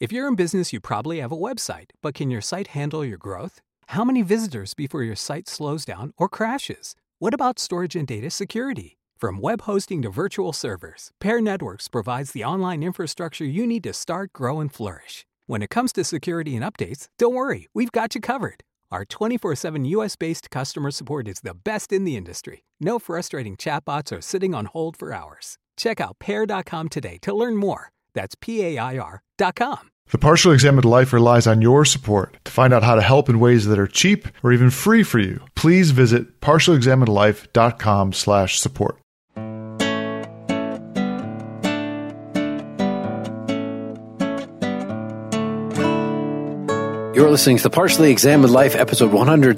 If you're in business, you probably have a website, but can your site handle your growth? How many visitors before your site slows down or crashes? What about storage and data security? From web hosting to virtual servers, Pair Networks provides the online infrastructure you need to start, grow, and flourish. When it comes to security and updates, don't worry, we've got you covered. Our 24/7 US-based customer support is the best in the industry. No frustrating chatbots or sitting on hold for hours. Check out Pair.com today to learn more. That's PAIR.com. The Partially Examined Life relies on your support. To find out how to help in ways that are cheap or even free for you, please visit partiallyexaminedlife.com/support. You're listening to the Partially Examined Life, episode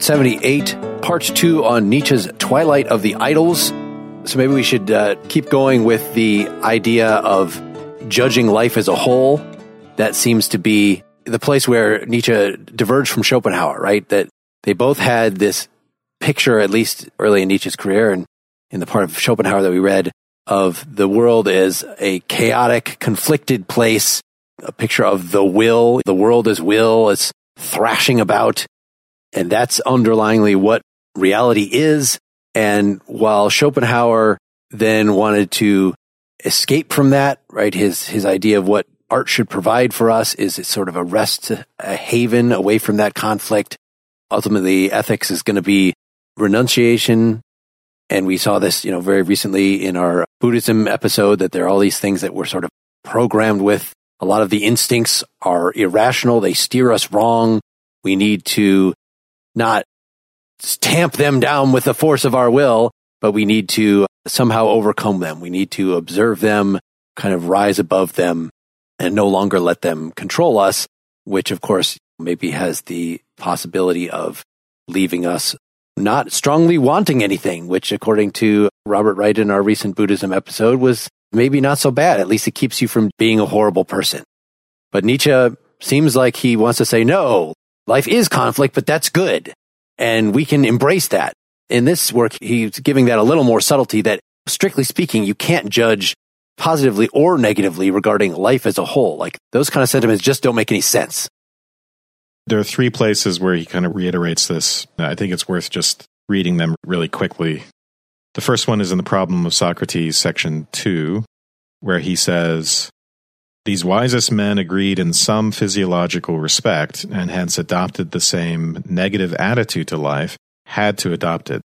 178, part 2 on Nietzsche's Twilight of the Idols. So maybe we should keep going with the idea of judging life as a whole. That seems to be the place where Nietzsche diverged from Schopenhauer, right? That they both had this picture, at least early in Nietzsche's career and in the part of Schopenhauer that we read, of the world as a chaotic, conflicted place, a picture of the will. The world as will, it's thrashing about, and that's underlyingly what reality is. And while Schopenhauer then wanted to escape from that, right, his idea of what art should provide for us is sort of a rest, a haven away from that conflict. Ultimately, ethics is going to be renunciation. And we saw this, very recently in our Buddhism episode, that there are all these things that we're sort of programmed with. A lot of the instincts are irrational. They steer us wrong. We need to not tamp them down with the force of our will, but we need to somehow overcome them. We need to observe them, kind of rise above them, and no longer let them control us, which of course maybe has the possibility of leaving us not strongly wanting anything, which according to Robert Wright in our recent Buddhism episode was maybe not so bad. At least it keeps you from being a horrible person. But Nietzsche seems like he wants to say, no, life is conflict, but that's good. And we can embrace that. In this work, he's giving that a little more subtlety that, strictly speaking, you can't judge positively or negatively regarding life as a whole. Like, those kind of sentiments just don't make any sense. There are 3 places where he kind of reiterates this. I think it's worth just reading them really quickly. The first one is in The Problem of Socrates, section 2, where he says, "These wisest men agreed in some physiological respect, and hence adopted the same negative attitude to life, had to adopt it.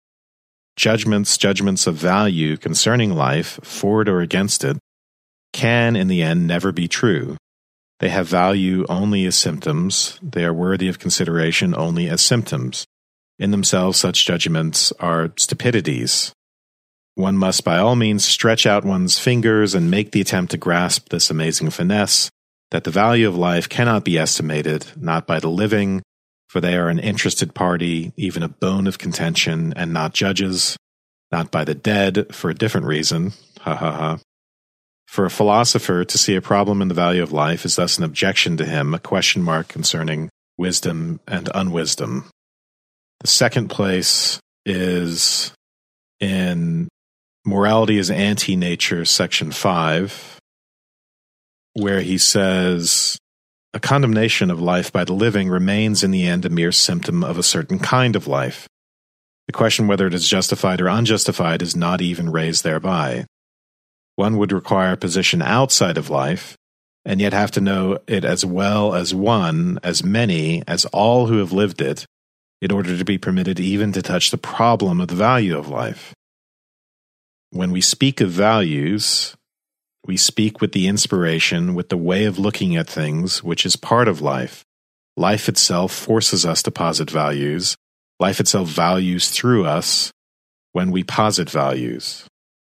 Judgments of value concerning life, for it or against it, can in the end never be true. They have value only as symptoms. They are worthy of consideration only as symptoms. In themselves, such judgments are stupidities. One must by all means stretch out one's fingers and make the attempt to grasp this amazing finesse, that the value of life cannot be estimated, not by the living, for they are an interested party, even a bone of contention, and not judges, not by the dead, for a different reason, ha ha ha. For a philosopher, to see a problem in the value of life is thus an objection to him, a question mark concerning wisdom and unwisdom." The second place is in Morality is Anti-Nature, section 5, where he says, "A condemnation of life by the living remains in the end a mere symptom of a certain kind of life. The question whether it is justified or unjustified is not even raised thereby. One would require a position outside of life, and yet have to know it as well as one, as many, as all who have lived it, in order to be permitted even to touch the problem of the value of life. When we speak of values, we speak with the inspiration, with the way of looking at things, which is part of life. Life itself forces us to posit values. Life itself values through us when we posit values."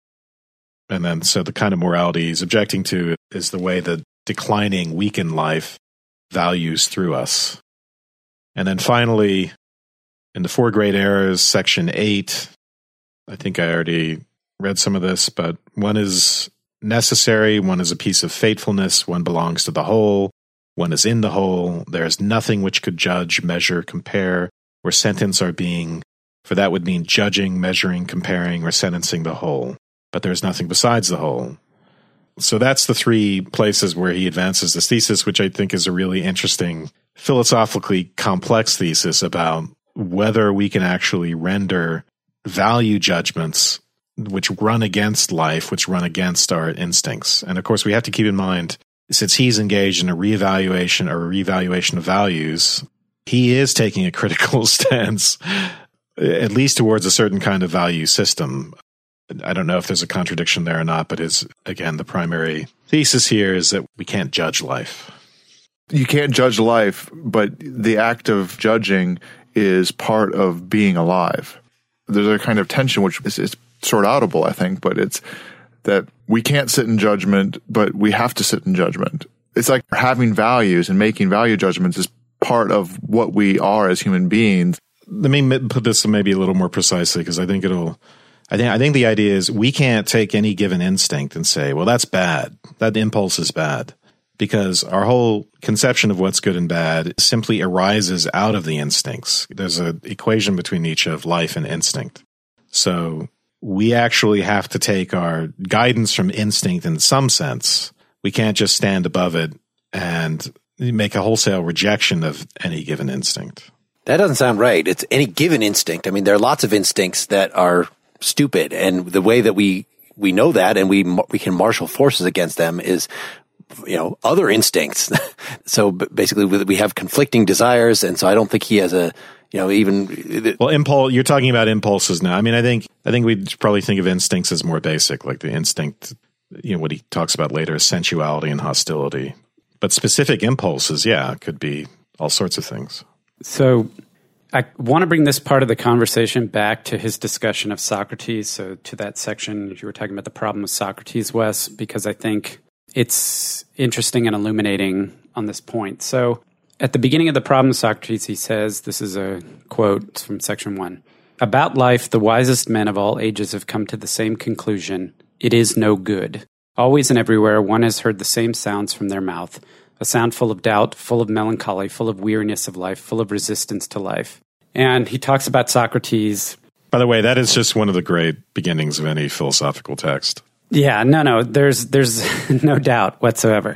And then, so the kind of morality he's objecting to is the way the declining, weakened life values through us. And then finally, in the 4 Great Errors, section 8, I think I already read some of this, but one is necessary, one is a piece of faithfulness, one belongs to the whole, one is in the whole, there is nothing which could judge, measure, compare, or sentence our being, for that would mean judging, measuring, comparing, or sentencing the whole. But there is nothing besides the whole. So that's the three places where he advances this thesis, which I think is a really interesting, philosophically complex thesis about whether we can actually render value judgments which run against life, which run against our instincts. And of course, we have to keep in mind, since he's engaged in a reevaluation of values, he is taking a critical stance, at least towards a certain kind of value system. I don't know if there's a contradiction there or not, but again, the primary thesis here is that we can't judge life. You can't judge life, but the act of judging is part of being alive. There's a kind of tension which is sort outable, I think, but it's that we can't sit in judgment, but we have to sit in judgment. It's like having values and making value judgments is part of what we are as human beings. Let me put this maybe a little more precisely, because I think the idea is we can't take any given instinct and say, well, that's bad. That impulse is bad. Because our whole conception of what's good and bad simply arises out of the instincts. There's an equation between each of life and instinct. So we actually have to take our guidance from instinct in some sense. We can't just stand above it and make a wholesale rejection of any given instinct. That doesn't sound right. It's any given instinct. I mean, there are lots of instincts that are stupid, and the way that we know that and we can marshal forces against them is, other instincts. So basically we have conflicting desires. And so I don't think he has impulse, you're talking about impulses now. I mean, I think we'd probably think of instincts as more basic, like the instinct, what he talks about later is sensuality and hostility. But specific impulses, could be all sorts of things. So I want to bring this part of the conversation back to his discussion of Socrates. So to that section, you were talking about the problem of Socrates, Wes, because I think it's interesting and illuminating on this point. So at the beginning of the problem of Socrates, he says, this is a quote from section 1, "About life, the wisest men of all ages have come to the same conclusion. It is no good. Always and everywhere, one has heard the same sounds from their mouth, a sound full of doubt, full of melancholy, full of weariness of life, full of resistance to life." And he talks about Socrates. By the way, that is just one of the great beginnings of any philosophical text. Yeah, no, there's no doubt whatsoever.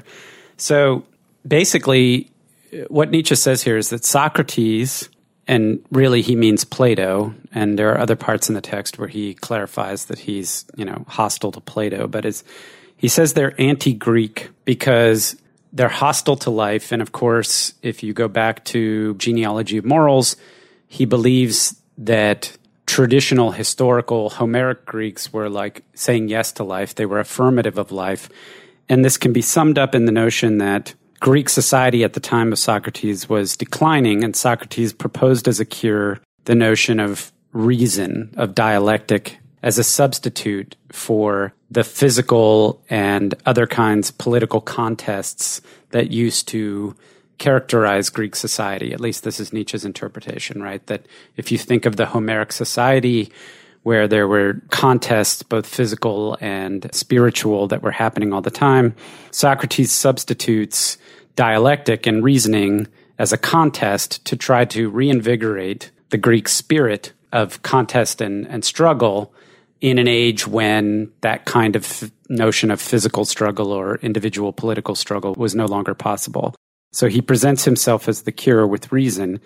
So basically, what Nietzsche says here is that Socrates, and really he means Plato, and there are other parts in the text where he clarifies that he's, hostile to Plato, but he says they're anti-Greek because they're hostile to life. And of course, if you go back to Genealogy of Morals, he believes that traditional historical Homeric Greeks were like saying yes to life. They were affirmative of life. And this can be summed up in the notion that Greek society at the time of Socrates was declining, and Socrates proposed as a cure the notion of reason, of dialectic, as a substitute for the physical and other kinds of political contests that used to characterize Greek society. At least this is Nietzsche's interpretation, right? That if you think of the Homeric society where there were contests, both physical and spiritual, that were happening all the time, Socrates substitutes dialectic and reasoning as a contest to try to reinvigorate the Greek spirit of contest and struggle in an age when that kind of notion of physical struggle or individual political struggle was no longer possible. So he presents himself as the cure with reason,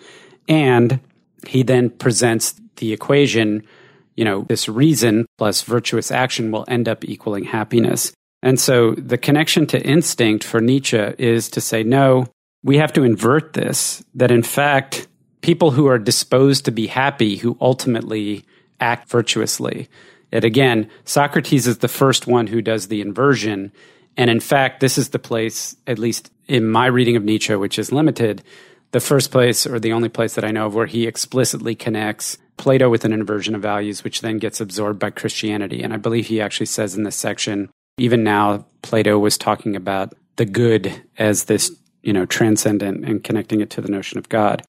and he then presents the equation, this reason plus virtuous action will end up equaling happiness. And so the connection to instinct for Nietzsche is to say, no, we have to invert this, that in fact, people who are disposed to be happy, who ultimately act virtuously. And again, Socrates is the first one who does the inversion. And in fact, this is the place, at least in my reading of Nietzsche, which is limited, the first place or the only place that I know of where he explicitly connects Plato with an inversion of values, which then gets absorbed by Christianity. And I believe he actually says in this section, even now, Plato was talking about the good as this, transcendent and connecting it to the notion of God.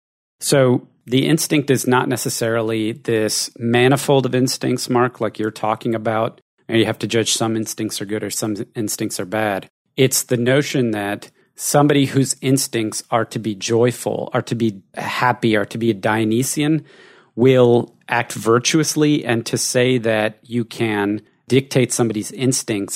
So the instinct is not necessarily this manifold of instincts, Mark, like you're talking about, and you have to judge some instincts are good or some instincts are bad. It's the notion that somebody whose instincts are to be joyful, are to be happy, are to be a Dionysian, will act virtuously. And to say that you can dictate somebody's instincts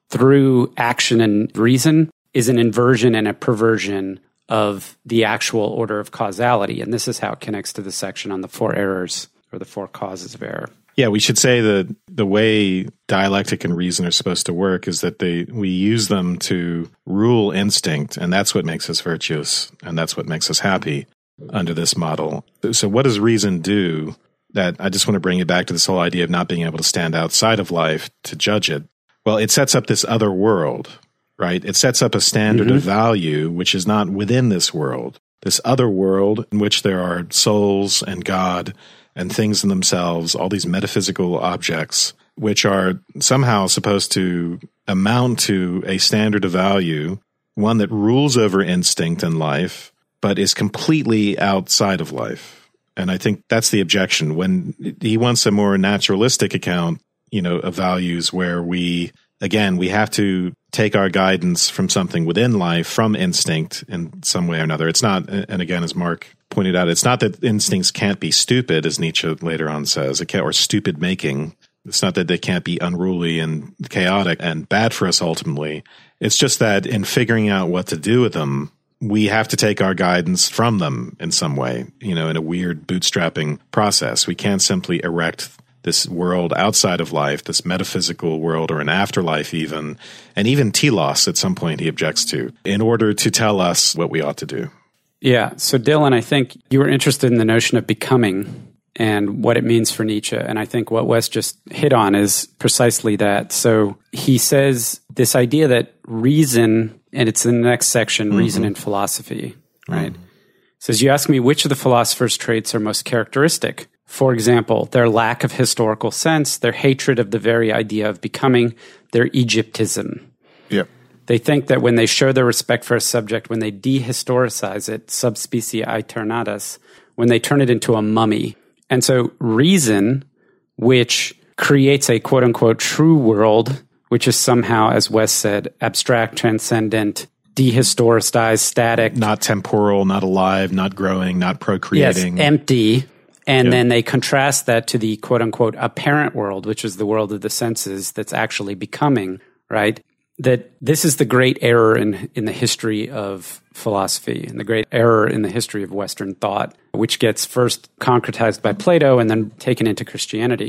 through action and reason is an inversion and a perversion of the actual order of causality. And this is how it connects to the section on the 4 errors or the 4 causes of error. Yeah, we should say that the way dialectic and reason are supposed to work is that we use them to rule instinct, and that's what makes us virtuous, and that's what makes us happy under this model. So what does reason do? That I just want to bring it back to this whole idea of not being able to stand outside of life to judge it. Well, it sets up this other world, right? It sets up a standard of value which is not within this world. This other world in which there are souls and God and things in themselves, all these metaphysical objects, which are somehow supposed to amount to a standard of value, one that rules over instinct and life, but is completely outside of life. And I think that's the objection. When he wants a more naturalistic account, of values where we have to take our guidance from something within life, from instinct in some way or another. It's not, and again, as Mark pointed out, it's not that instincts can't be stupid, as Nietzsche later on says, or stupid making. It's not that they can't be unruly and chaotic and bad for us ultimately. It's just that in figuring out what to do with them, we have to take our guidance from them in some way, in a weird bootstrapping process. We can't simply erect this world outside of life, this metaphysical world or an afterlife even, and even telos at some point he objects to, in order to tell us what we ought to do. Yeah. So Dylan, I think you were interested in the notion of becoming and what it means for Nietzsche. And I think what Wes just hit on is precisely that. So he says this idea that reason, and it's in the next section, reason and philosophy, right? Says, you ask me which of the philosopher's traits are most characteristic. For example, their lack of historical sense, their hatred of the very idea of becoming, their Egyptism. Yep. They think that when they show their respect for a subject, when they dehistoricize it, subspecie aeternatus, when they turn it into a mummy. And so reason, which creates a quote-unquote true world, which is somehow, as Wes said, abstract, transcendent, dehistoricized, static. Not temporal, not alive, not growing, not procreating. Yes, empty. And then they contrast that to the quote-unquote apparent world, which is the world of the senses that's actually becoming, right? That this is the great error in the history of philosophy and the great error in the history of Western thought, which gets first concretized by Plato and then taken into Christianity.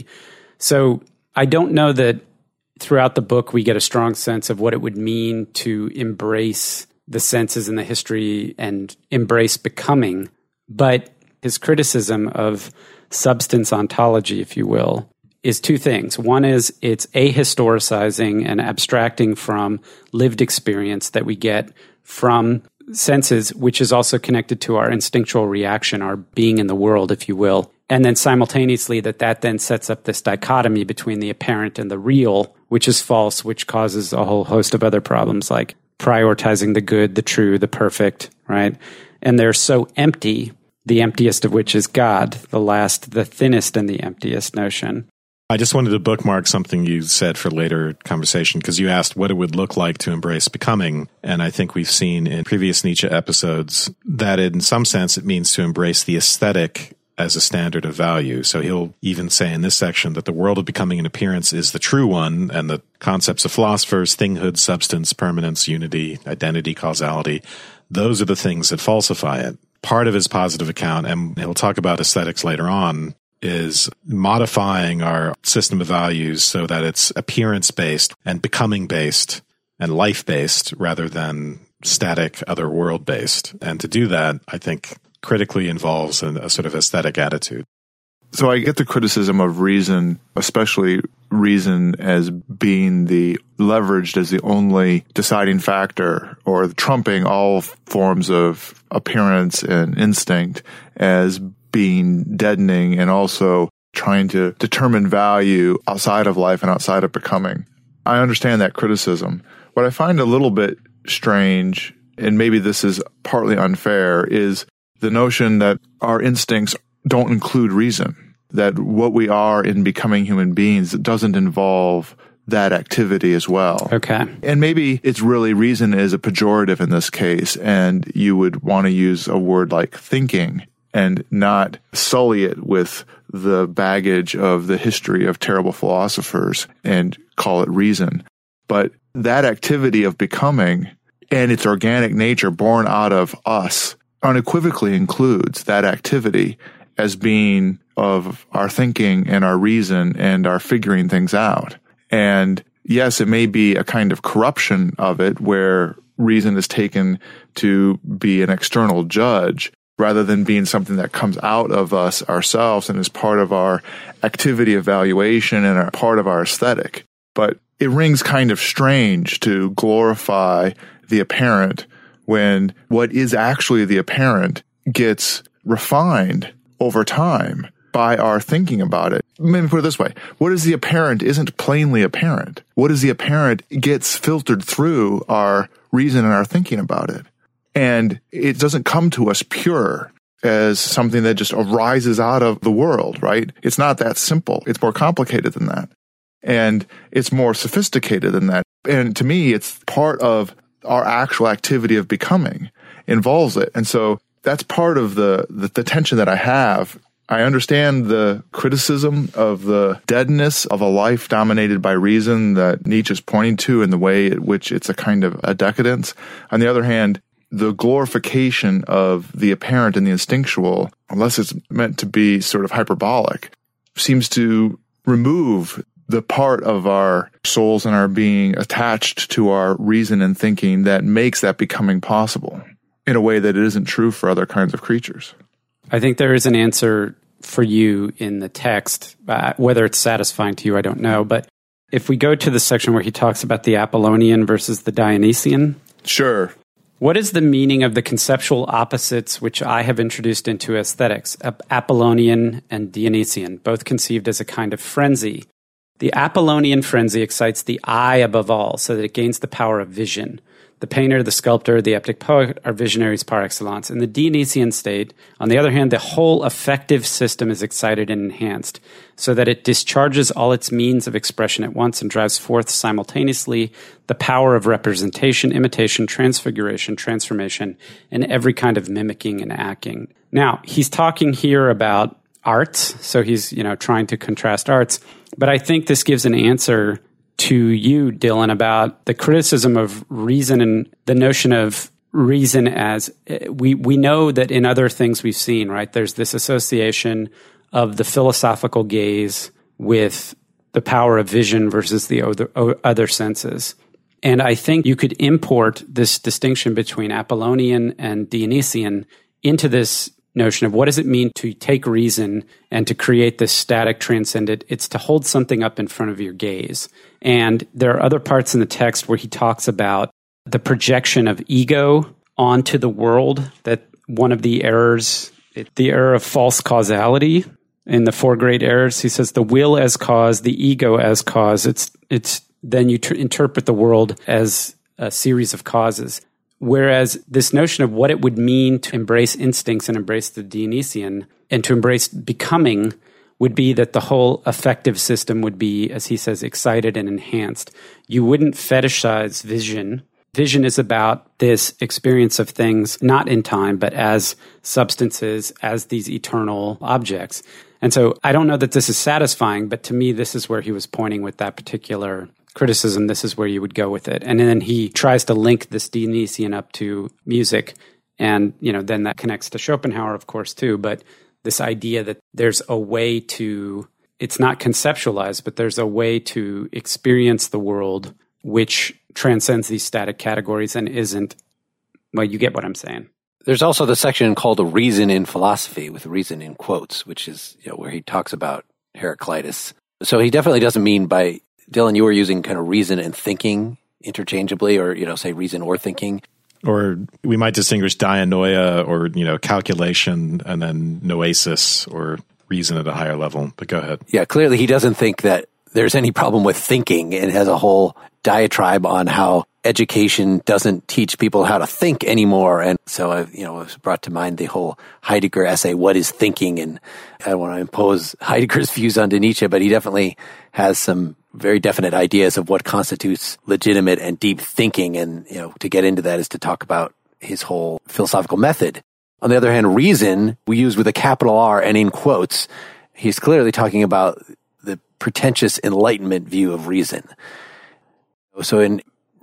So I don't know that throughout the book we get a strong sense of what it would mean to embrace the senses in the history and embrace becoming, but his criticism of substance ontology, if you will, is 2 things. One is it's ahistoricizing and abstracting from lived experience that we get from senses, which is also connected to our instinctual reaction, our being in the world, if you will. And then simultaneously that then sets up this dichotomy between the apparent and the real, which is false, which causes a whole host of other problems like prioritizing the good, the true, the perfect, right? And they're so empty, the emptiest of which is God, the thinnest and the emptiest notion. I just wanted to bookmark something you said for later conversation, because you asked what it would look like to embrace becoming. And I think we've seen in previous Nietzsche episodes that in some sense it means to embrace the aesthetic as a standard of value. So he'll even say in this section that the world of becoming and appearance is the true one, and the concepts of philosophers, thinghood, substance, permanence, unity, identity, causality, those are the things that falsify it. Part of his positive account, and he'll talk about aesthetics later on, is modifying our system of values so that it's appearance-based and becoming-based and life-based rather than static, other world-based. And to do that, I think, critically involves a sort of aesthetic attitude. So I get the criticism of reason, especially reason as being leveraged as the only deciding factor, or trumping all forms of appearance and instinct as being deadening, and also trying to determine value outside of life and outside of becoming. I understand that criticism. What I find a little bit strange, and maybe this is partly unfair, is the notion that our instincts don't include reason, that what we are in becoming human beings doesn't involve that activity as well. Okay. And maybe it's really reason is a pejorative in this case, and you would want to use a word like thinking and not sully it with the baggage of the history of terrible philosophers and call it reason. But that activity of becoming and its organic nature born out of us unequivocally includes that activity as being of our thinking and our reason and our figuring things out. And yes, it may be a kind of corruption of it where reason is taken to be an external judge rather than being something that comes out of us ourselves and is part of our activity evaluation and a part of our aesthetic. But it rings kind of strange to glorify the apparent when what is actually the apparent gets refined over time by our thinking about it. Let me put it this way. What is the apparent isn't plainly apparent. What is the apparent gets filtered through our reason and our thinking about it. And it doesn't come to us pure as something that just arises out of the world, right? It's not that simple. It's more complicated than that. And it's more sophisticated than that. And to me, it's part of our actual activity of becoming involves it. And so that's part of the tension that I have. I understand the criticism of the deadness of a life dominated by reason that Nietzsche's pointing to in the way in which it's a kind of a decadence. On the other hand, the glorification of the apparent and the instinctual, unless it's meant to be sort of hyperbolic, seems to remove the part of our souls and our being attached to our reason and thinking that makes that becoming possible in a way that it isn't true for other kinds of creatures. I think there is an answer for you in the text. Whether it's satisfying to you, I don't know. But if we go to the section where he talks about the Apollonian versus the Dionysian. Sure. What is the meaning of the conceptual opposites which I have introduced into aesthetics, Apollonian and Dionysian, both conceived as a kind of frenzy? The Apollonian frenzy excites the eye above all, so that it gains the power of vision. The painter, the sculptor, the epic poet are visionaries par excellence. In the Dionysian state, on the other hand, the whole affective system is excited and enhanced, so that it discharges all its means of expression at once and drives forth simultaneously the power of representation, imitation, transfiguration, transformation, and every kind of mimicking and acting. Now, he's talking here about arts, so he's, trying to contrast arts, but I think this gives an answer to you, Dylan, about the criticism of reason and the notion of reason as we know that in other things we've seen, right? There's this association of the philosophical gaze with the power of vision versus the other senses. And I think you could import this distinction between Apollonian and Dionysian into this notion of what does it mean to take reason and to create this static transcendent. It's to hold something up in front of your gaze. And there are other parts in the text where he talks about the projection of ego onto the world, that one of the errors, the error of false causality in the four great errors. He says the will as cause, the ego as cause. It's then you interpret the world as a series of causes. Whereas this notion of what it would mean to embrace instincts and embrace the Dionysian and to embrace becoming would be that the whole affective system would be, as he says, excited and enhanced. You wouldn't fetishize vision. Vision is about this experience of things, not in time, but as substances, as these eternal objects. And so I don't know that this is satisfying, but to me, this is where he was pointing with that particular criticism. This is where you would go with it. And then he tries to link this Dionysian up to music. And, then that connects to Schopenhauer, of course, too. But this idea that there's a way to, it's not conceptualized, but there's a way to experience the world which transcends these static categories and isn't, well, you get what I'm saying. There's also the section called "A Reason in Philosophy," with reason in quotes, which is where he talks about Heraclitus. So he definitely doesn't mean by, Dylan, you were using kind of reason and thinking interchangeably, or, say reason or thinking. Or we might distinguish dianoia or, calculation and then noesis or reason at a higher level. But go ahead. Yeah, clearly he doesn't think that there's any problem with thinking and has a whole diatribe on how education doesn't teach people how to think anymore. And so I was brought to mind the whole Heidegger essay, What is Thinking? And I don't want to impose Heidegger's views onto Nietzsche, but he definitely has some very definite ideas of what constitutes legitimate and deep thinking. And, to get into that is to talk about his whole philosophical method. On the other hand, reason we use with a capital R and in quotes. He's clearly talking about the pretentious Enlightenment view of reason. So in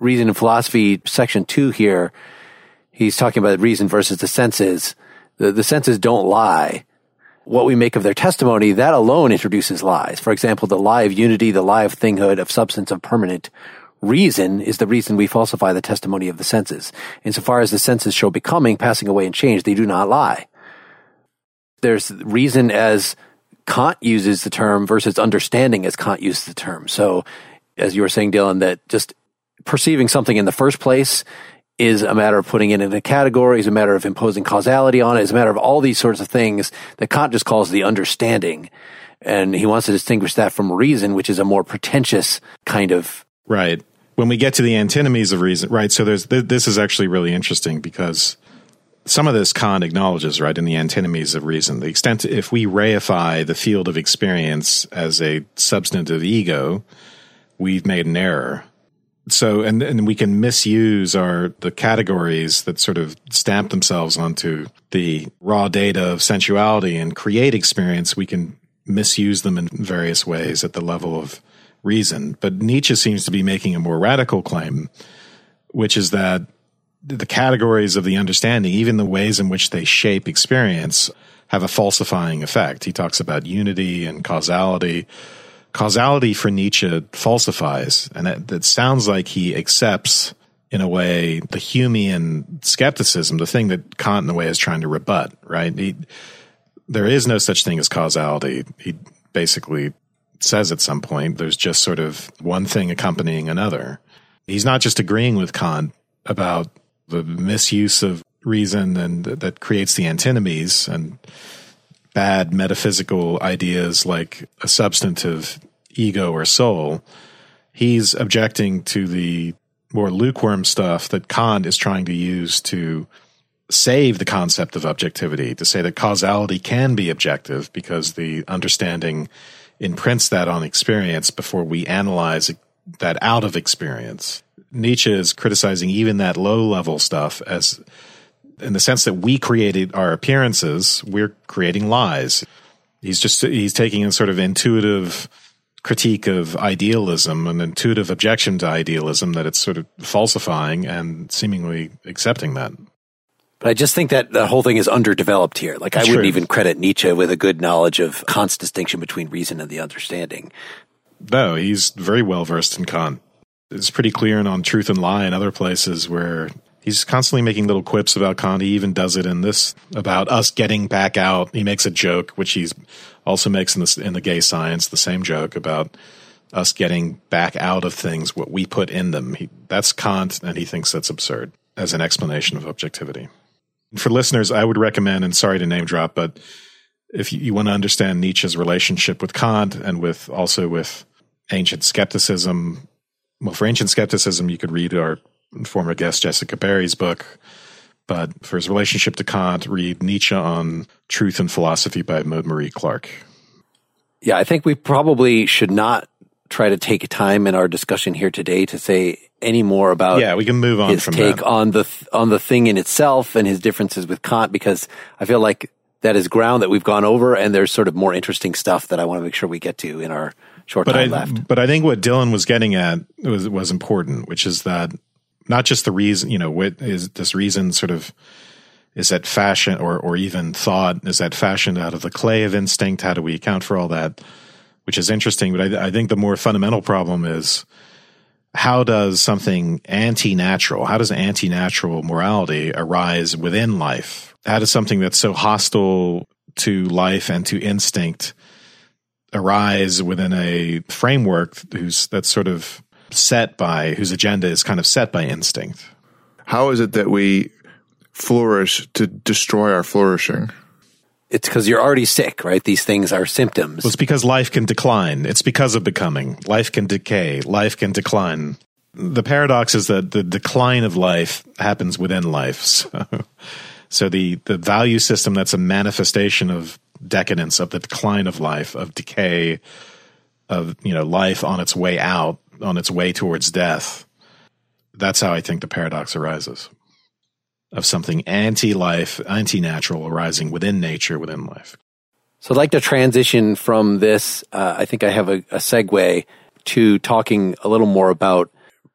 Reason and Philosophy, section 2 here, he's talking about reason versus the senses. The senses don't lie. What we make of their testimony, that alone introduces lies. For example, the lie of unity, the lie of thinghood, of substance, of permanent. Reason is the reason we falsify the testimony of the senses. Insofar as the senses show becoming, passing away, and change, they do not lie. There's reason as Kant uses the term versus understanding as Kant uses the term. So, as you were saying, Dylan, that just perceiving something in the first place is a matter of putting it in a category, is a matter of imposing causality on it, is a matter of all these sorts of things that Kant just calls the understanding. And he wants to distinguish that from reason, which is a more pretentious kind of... Right. When we get to the antinomies of reason, right, so this is actually really interesting because some of this Kant acknowledges, right, in the antinomies of reason, the extent if we reify the field of experience as a substantive ego, we've made an error. So, and we can misuse the categories that sort of stamp themselves onto the raw data of sensuality and create experience. We can misuse them in various ways at the level of reason. But Nietzsche seems to be making a more radical claim, which is that the categories of the understanding, even the ways in which they shape experience, have a falsifying effect. He talks about unity and causality. Causality for Nietzsche falsifies, and that sounds like he accepts, in a way, the Humean skepticism, the thing that Kant, in a way, is trying to rebut, right? There is no such thing as causality. He basically says at some point there's just sort of one thing accompanying another. He's not just agreeing with Kant about the misuse of reason and that creates the antinomies and bad metaphysical ideas like a substantive ego or soul. He's objecting to the more lukewarm stuff that Kant is trying to use to save the concept of objectivity, to say that causality can be objective because the understanding imprints that on experience before we analyze that out of experience. Nietzsche is criticizing even that low-level stuff as in the sense that we created our appearances, we're creating lies. He's taking a sort of intuitive critique of idealism, an intuitive objection to idealism, that it's sort of falsifying and seemingly accepting that. But I just think that the whole thing is underdeveloped here. Like, I wouldn't even credit Nietzsche with a good knowledge of Kant's distinction between reason and the understanding. No, he's very well versed in Kant. It's pretty clear and on Truth and Lie and other places where he's constantly making little quips about Kant. He even does it in this about us getting back out. He makes a joke, which he also makes in the Gay Science, the same joke about us getting back out of things, what we put in them. That's Kant, and he thinks that's absurd as an explanation of objectivity. For listeners, I would recommend, and sorry to name drop, but if you want to understand Nietzsche's relationship with Kant and with ancient skepticism, well, for ancient skepticism, you could read our former guest Jessica Barry's book. But for his relationship to Kant, read Nietzsche on Truth and Philosophy by Maud Marie Clark. Yeah, I think we probably should not try to take time in our discussion here today to say any more about we can move on his from take that. on the thing in itself and his differences with Kant, because I feel like that is ground that we've gone over, and there's sort of more interesting stuff that I want to make sure we get to in our short time left. But I think what Dylan was getting at was important, which is that not just the reason, what is this reason sort of, is that fashion or even thought, is that fashioned out of the clay of instinct? How do we account for all that? Which is interesting. But I think the more fundamental problem is, how does something anti-natural, how does anti-natural morality arise within life? How does something that's so hostile to life and to instinct arise within a framework that's sort of whose agenda is kind of set by instinct? How is it that we flourish to destroy our flourishing? It's because you're already sick, right? These things are symptoms. Well, it's because life can decline. It's because of becoming. Life can decay. Life can decline. The paradox is that the decline of life happens within life. So the value system that's a manifestation of decadence, of the decline of life, of decay, of life on its way out, on its way towards death. That's how I think the paradox arises, of something anti-life, anti-natural arising within nature, within life. So I'd like to transition from this. I think I have a segue to talking a little more about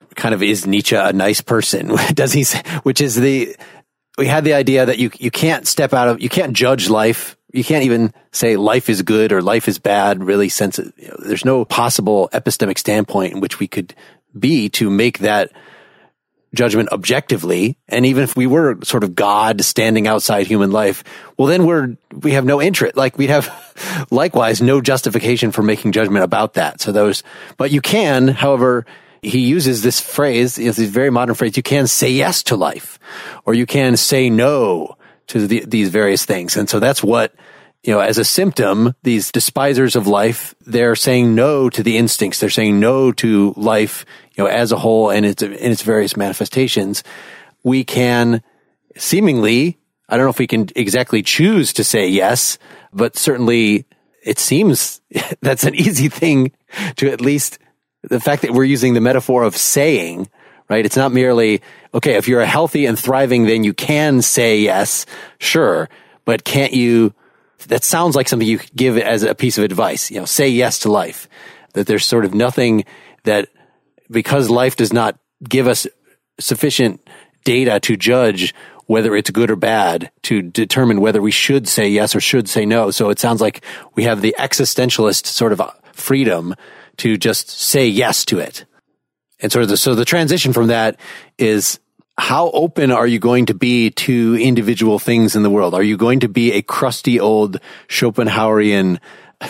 kind of, is Nietzsche a nice person? Does he say, which is we had the idea that you can't step out of, you can't judge life. You can't even say life is good or life is bad, really, since there's no possible epistemic standpoint in which we could be to make that judgment objectively. And even if we were sort of God standing outside human life, well, then we have no interest. Like, we'd have likewise no justification for making judgment about that. But you can, however, he uses this phrase, this very modern phrase, you can say yes to life, or you can say no to these various things. And so that's what, as a symptom, these despisers of life, they're saying no to the instincts. They're saying no to life, as a whole and in its various manifestations. We can seemingly, I don't know if we can exactly choose to say yes, but certainly it seems that's an easy thing to, at least the fact that we're using the metaphor of saying, right? It's not merely, okay, if you're healthy and thriving, then you can say yes, sure, but can't you, that sounds like something you could give as a piece of advice, say yes to life. That there's sort of nothing that, because life does not give us sufficient data to judge whether it's good or bad, to determine whether we should say yes or should say no. So it sounds like we have the existentialist sort of freedom to just say yes to it. And so the transition from that is, how open are you going to be to individual things in the world? Are you going to be a crusty old Schopenhauerian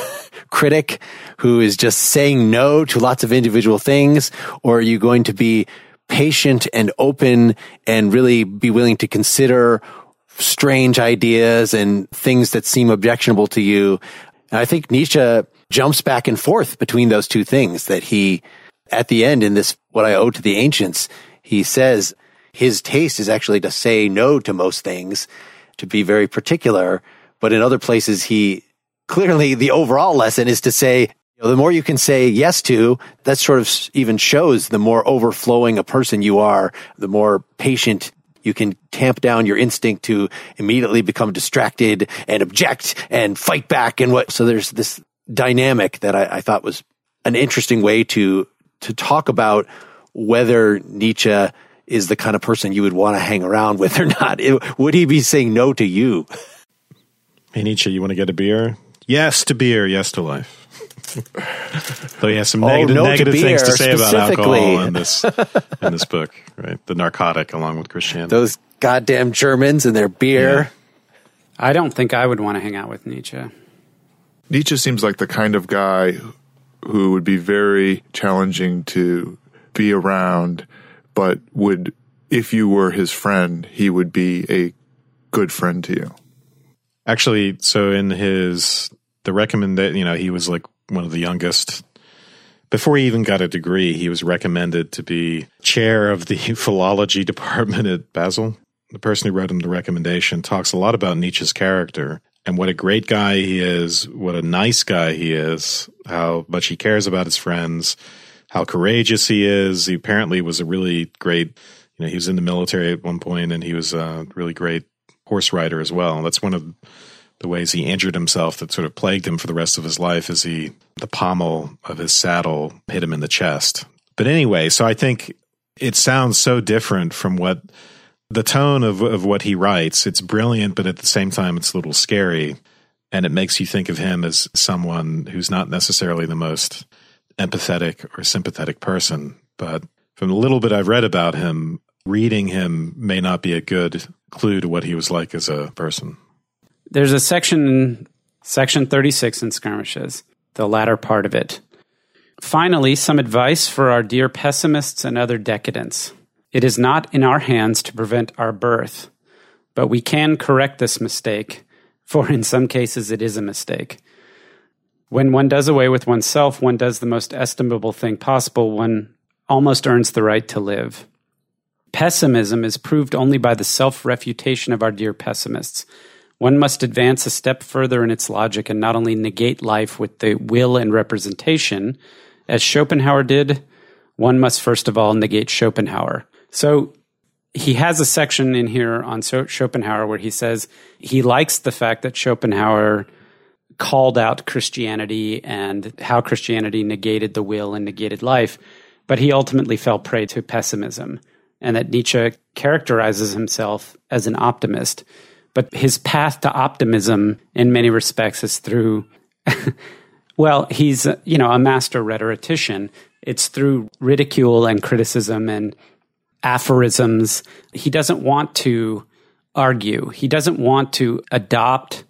critic who is just saying no to lots of individual things? Or are you going to be patient and open and really be willing to consider strange ideas and things that seem objectionable to you? And I think Nietzsche jumps back and forth between those two things, that he, at the end in this, What I Owe to the Ancients, he says his taste is actually to say no to most things, to be very particular. But in other places, clearly the overall lesson is to say, the more you can say yes to, that sort of even shows the more overflowing a person you are, the more patient you can tamp down your instinct to immediately become distracted and object and fight back so there's this dynamic that I thought was an interesting way to talk about whether Nietzsche is the kind of person you would want to hang around with or not. Would he be saying no to you? Hey, Nietzsche, you want to get a beer? Yes to beer, yes to life. Though he has some negative things to say about alcohol in this book, right? The narcotic along with Christianity. Those goddamn Germans and their beer. Yeah. I don't think I would want to hang out with Nietzsche. Nietzsche seems like the kind of guy who would be very challenging to be around, but would, if you were his friend, he would be a good friend to you. Actually, so in the recommendation, he was like one of the youngest. Before he even got a degree, he was recommended to be chair of the philology department at Basel. The person who wrote him the recommendation talks a lot about Nietzsche's character and what a great guy he is, what a nice guy he is, how much he cares about his friends, how courageous he is. He apparently was a really great, he was in the military at one point, and he was a really great horse rider as well. That's one of the ways he injured himself that sort of plagued him for the rest of his life, is the pommel of his saddle hit him in the chest. But anyway, so I think it sounds so different from what the tone of what he writes. It's brilliant, but at the same time, it's a little scary. And it makes you think of him as someone who's not necessarily the most empathetic or sympathetic person. But from the little bit I've read about him, reading him may not be a good clue to what he was like as a person. There's a section 36 in Skirmishes, the latter part of it. Finally, some advice for our dear pessimists and other decadents. It is not in our hands to prevent our birth, but we can correct this mistake, for in some cases it is a mistake. When one does away with oneself, one does the most estimable thing possible. One almost earns the right to live. Pessimism is proved only by the self-refutation of our dear pessimists. One must advance a step further in its logic and not only negate life with the will and representation, as Schopenhauer did, one must first of all negate Schopenhauer. So he has a section in here on Schopenhauer where he says he likes the fact that Schopenhauer called out Christianity and how Christianity negated the will and negated life. But he ultimately fell prey to pessimism, and that Nietzsche characterizes himself as an optimist. But his path to optimism in many respects is through, well, he's, a master rhetorician. It's through ridicule and criticism and aphorisms. He doesn't want to argue. He doesn't want to adopt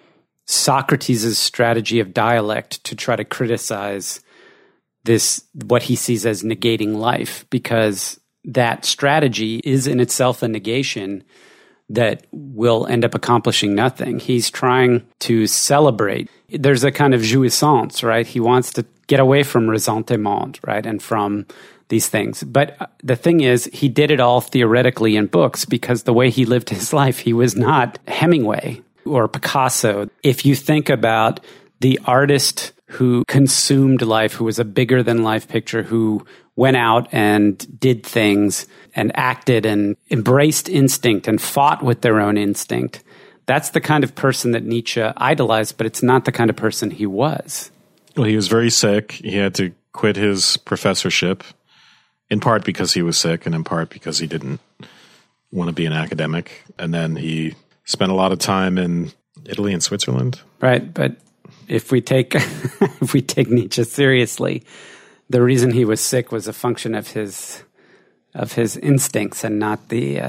Socrates' strategy of dialect to try to criticize this, what he sees as negating life, because that strategy is in itself a negation that will end up accomplishing nothing. He's trying to celebrate. There's a kind of jouissance, right? He wants to get away from ressentiment, right? And from these things. But the thing is, he did it all theoretically in books, because the way he lived his life, he was not Hemingway or Picasso. If you think about the artist who consumed life, who was a bigger than life picture, who went out and did things and acted and embraced instinct and fought with their own instinct, that's the kind of person that Nietzsche idolized, but it's not the kind of person he was. Well, he was very sick. He had to quit his professorship, in part because he was sick and in part because he didn't want to be an academic. And then he spent a lot of time in Italy and Switzerland. Right, but if we take Nietzsche seriously, the reason he was sick was a function of his instincts and not the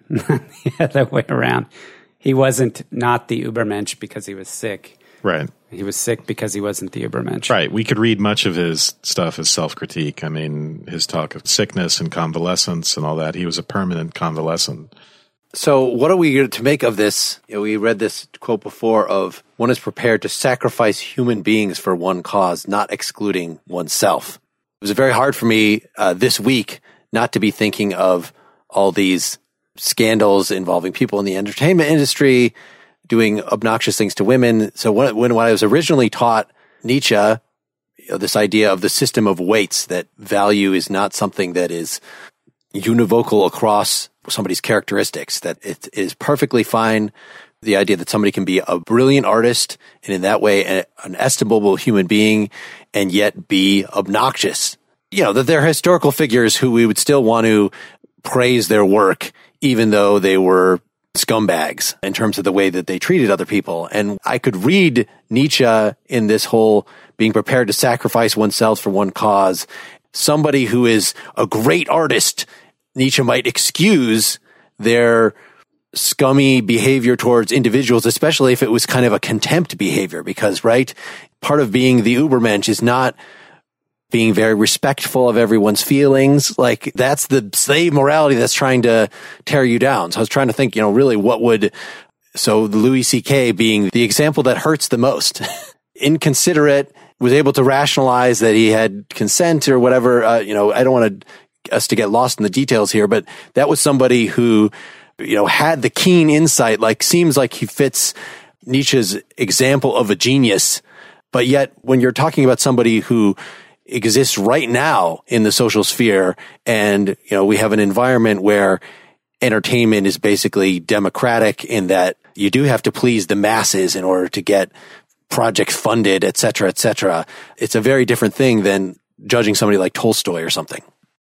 other way around. He wasn't not the Übermensch because he was sick. Right. He was sick because he wasn't the Übermensch. Right. We could read much of his stuff as self-critique. I mean, his talk of sickness and convalescence and all that. He was a permanent convalescent. So what are we to make of this? We read this quote before of, one is prepared to sacrifice human beings for one cause, not excluding oneself. It was very hard for me this week not to be thinking of all these scandals involving people in the entertainment industry doing obnoxious things to women. So when I was originally taught Nietzsche, this idea of the system of weights, that value is not something that is univocal across somebody's characteristics, that it is perfectly fine. The idea that somebody can be a brilliant artist and in that way an estimable human being and yet be obnoxious. That they're historical figures who we would still want to praise their work, even though they were scumbags in terms of the way that they treated other people. And I could read Nietzsche in this whole being prepared to sacrifice oneself for one cause. Somebody who is a great artist, Nietzsche might excuse their scummy behavior towards individuals, especially if it was kind of a contempt behavior, because, right, part of being the Übermensch is not being very respectful of everyone's feelings. Like, that's the slave morality that's trying to tear you down. So I was trying to think, really so Louis C.K. being the example that hurts the most. Inconsiderate, was able to rationalize that he had consent or whatever. I don't want us to get lost in the details here, but that was somebody who, had the keen insight, seems like he fits Nietzsche's example of a genius. But yet when you're talking about somebody who exists right now in the social sphere, and, we have an environment where entertainment is basically democratic in that you do have to please the masses in order to get projects funded, et cetera, et cetera. It's a very different thing than judging somebody like Tolstoy or something.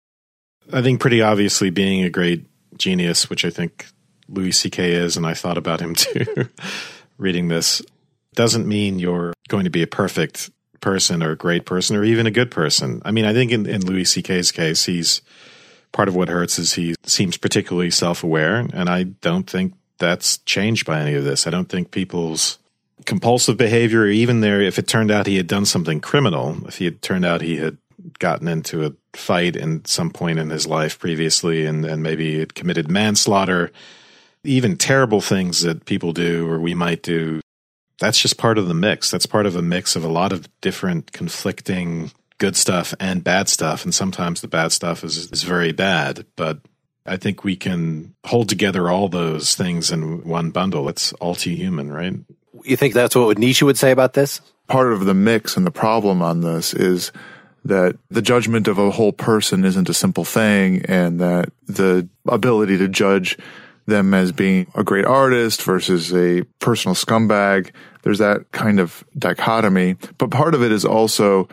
I think pretty obviously being a great genius, which I think Louis C.K. is, and I thought about him too, reading this, doesn't mean you're going to be a perfect person or a great person or even a good person. I mean, I think in Louis C.K.'s case, he's part of what hurts is he seems particularly self-aware, and I don't think that's changed by any of this. I don't think people's compulsive behavior, or even if it turned out he had done something criminal, if he had turned out he had gotten into a fight in some point in his life previously and maybe had committed manslaughter, even terrible things that people do or we might do, that's just part of the mix. That's part of a mix of a lot of different conflicting good stuff and bad stuff. And sometimes the bad stuff is very bad. But I think we can hold together all those things in one bundle. It's all too human, right? You think that's what Nietzsche would say about this? Part of the mix and the problem on this is that the judgment of a whole person isn't a simple thing, and that the ability to judge them as being a great artist versus a personal scumbag, there's that kind of dichotomy. But part of it is also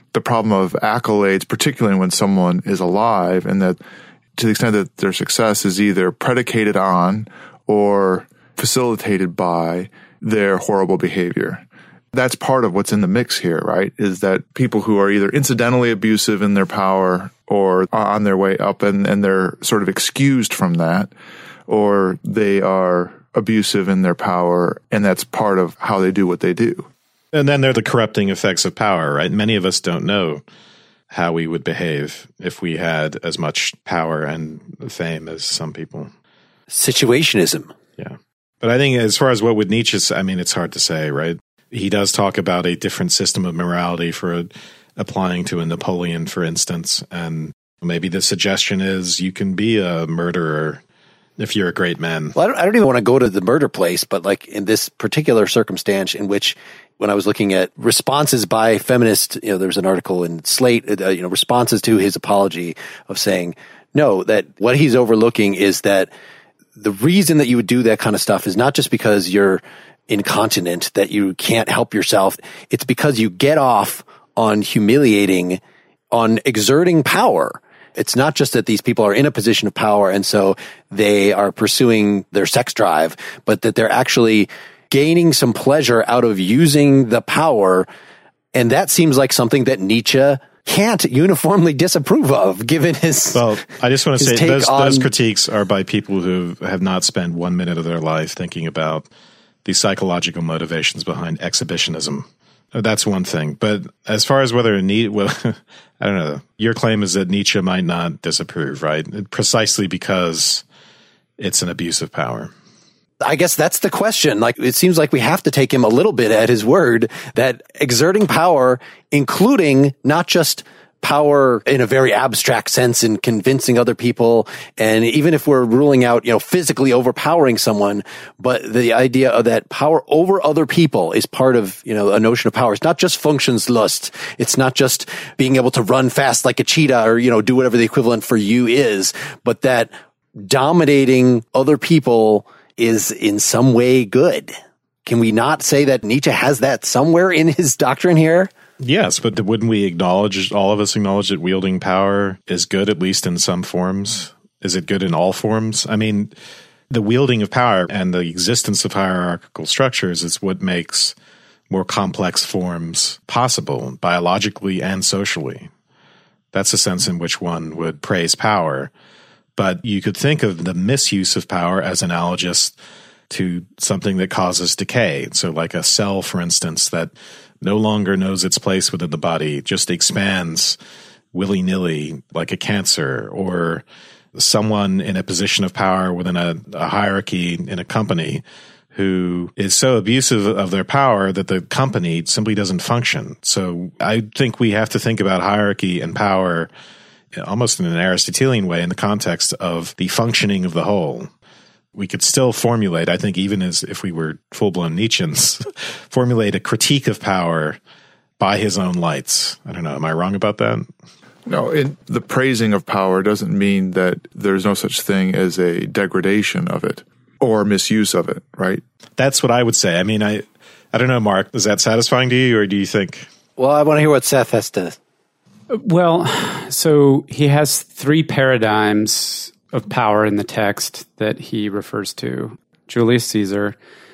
the problem of accolades, particularly when someone is alive, and that to the extent that their success is either predicated on or facilitated by their horrible behavior. That's part of what's in the mix here, right? Is that people who are either incidentally abusive in their power or on their way up and they're sort of excused from that, or they are abusive in their power and that's part of how they do what they do. And then there are the corrupting effects of power, right? Many of us don't know how we would behave if we had as much power and fame as some people. Situationism. Yeah. But I think as far as what would Nietzsche say, I mean, it's hard to say, right? He does talk about a different system of morality for applying to a Napoleon, for instance. And maybe the suggestion is you can be a murderer if you're a great man. Well, I don't even want to go to the murder place, but like in this particular circumstance in which when I was looking at responses by feminists, there was an article in Slate, responses to his apology of saying, no, that what he's overlooking is that the reason that you would do that kind of stuff is not just because you're incontinent, that you can't help yourself. It's because you get off on humiliating, on exerting power. It's not just that these people are in a position of power and so they are pursuing their sex drive, but that they're actually gaining some pleasure out of using the power. And that seems like something that Nietzsche can't uniformly disapprove of, given his. Well, I just want to say those critiques are by people who have not spent 1 minute of their life thinking about the psychological motivations behind exhibitionism. That's one thing. But as far as whether I don't know. Your claim is that Nietzsche might not disapprove, right? Precisely because it's an abuse of power. I guess that's the question. Like, it seems like we have to take him a little bit at his word that exerting power, including not just power in a very abstract sense in convincing other people, and even if we're ruling out, physically overpowering someone, but the idea of that power over other people is part of, a notion of power. It's not just Funktionslust. It's not just being able to run fast like a cheetah or, do whatever the equivalent for you is, but that dominating other people is in some way good. Can we not say that Nietzsche has that somewhere in his doctrine here? Yes, but wouldn't we all of us acknowledge that wielding power is good, at least in some forms? Is it good in all forms? I mean, the wielding of power and the existence of hierarchical structures is what makes more complex forms possible, biologically and socially. That's the sense in which one would praise power. But you could think of the misuse of power as analogous to something that causes decay. So like a cell, for instance, that no longer knows its place within the body, just expands willy-nilly like a cancer, or someone in a position of power within a hierarchy in a company who is so abusive of their power that the company simply doesn't function. So I think we have to think about hierarchy and power almost in an Aristotelian way in the context of the functioning of the whole. We could still formulate, I think, even as if we were full-blown Nietzscheans, formulate a critique of power by his own lights. I don't know. Am I wrong about that? No, the praising of power doesn't mean that there's no such thing as a degradation of it or misuse of it, right? That's what I would say. I mean, I don't know, Mark. Is that satisfying to you, or do you think? Well, I want to hear what Seth has to. Well, so he has three paradigms of power in the text that he refers to: Julius Caesar,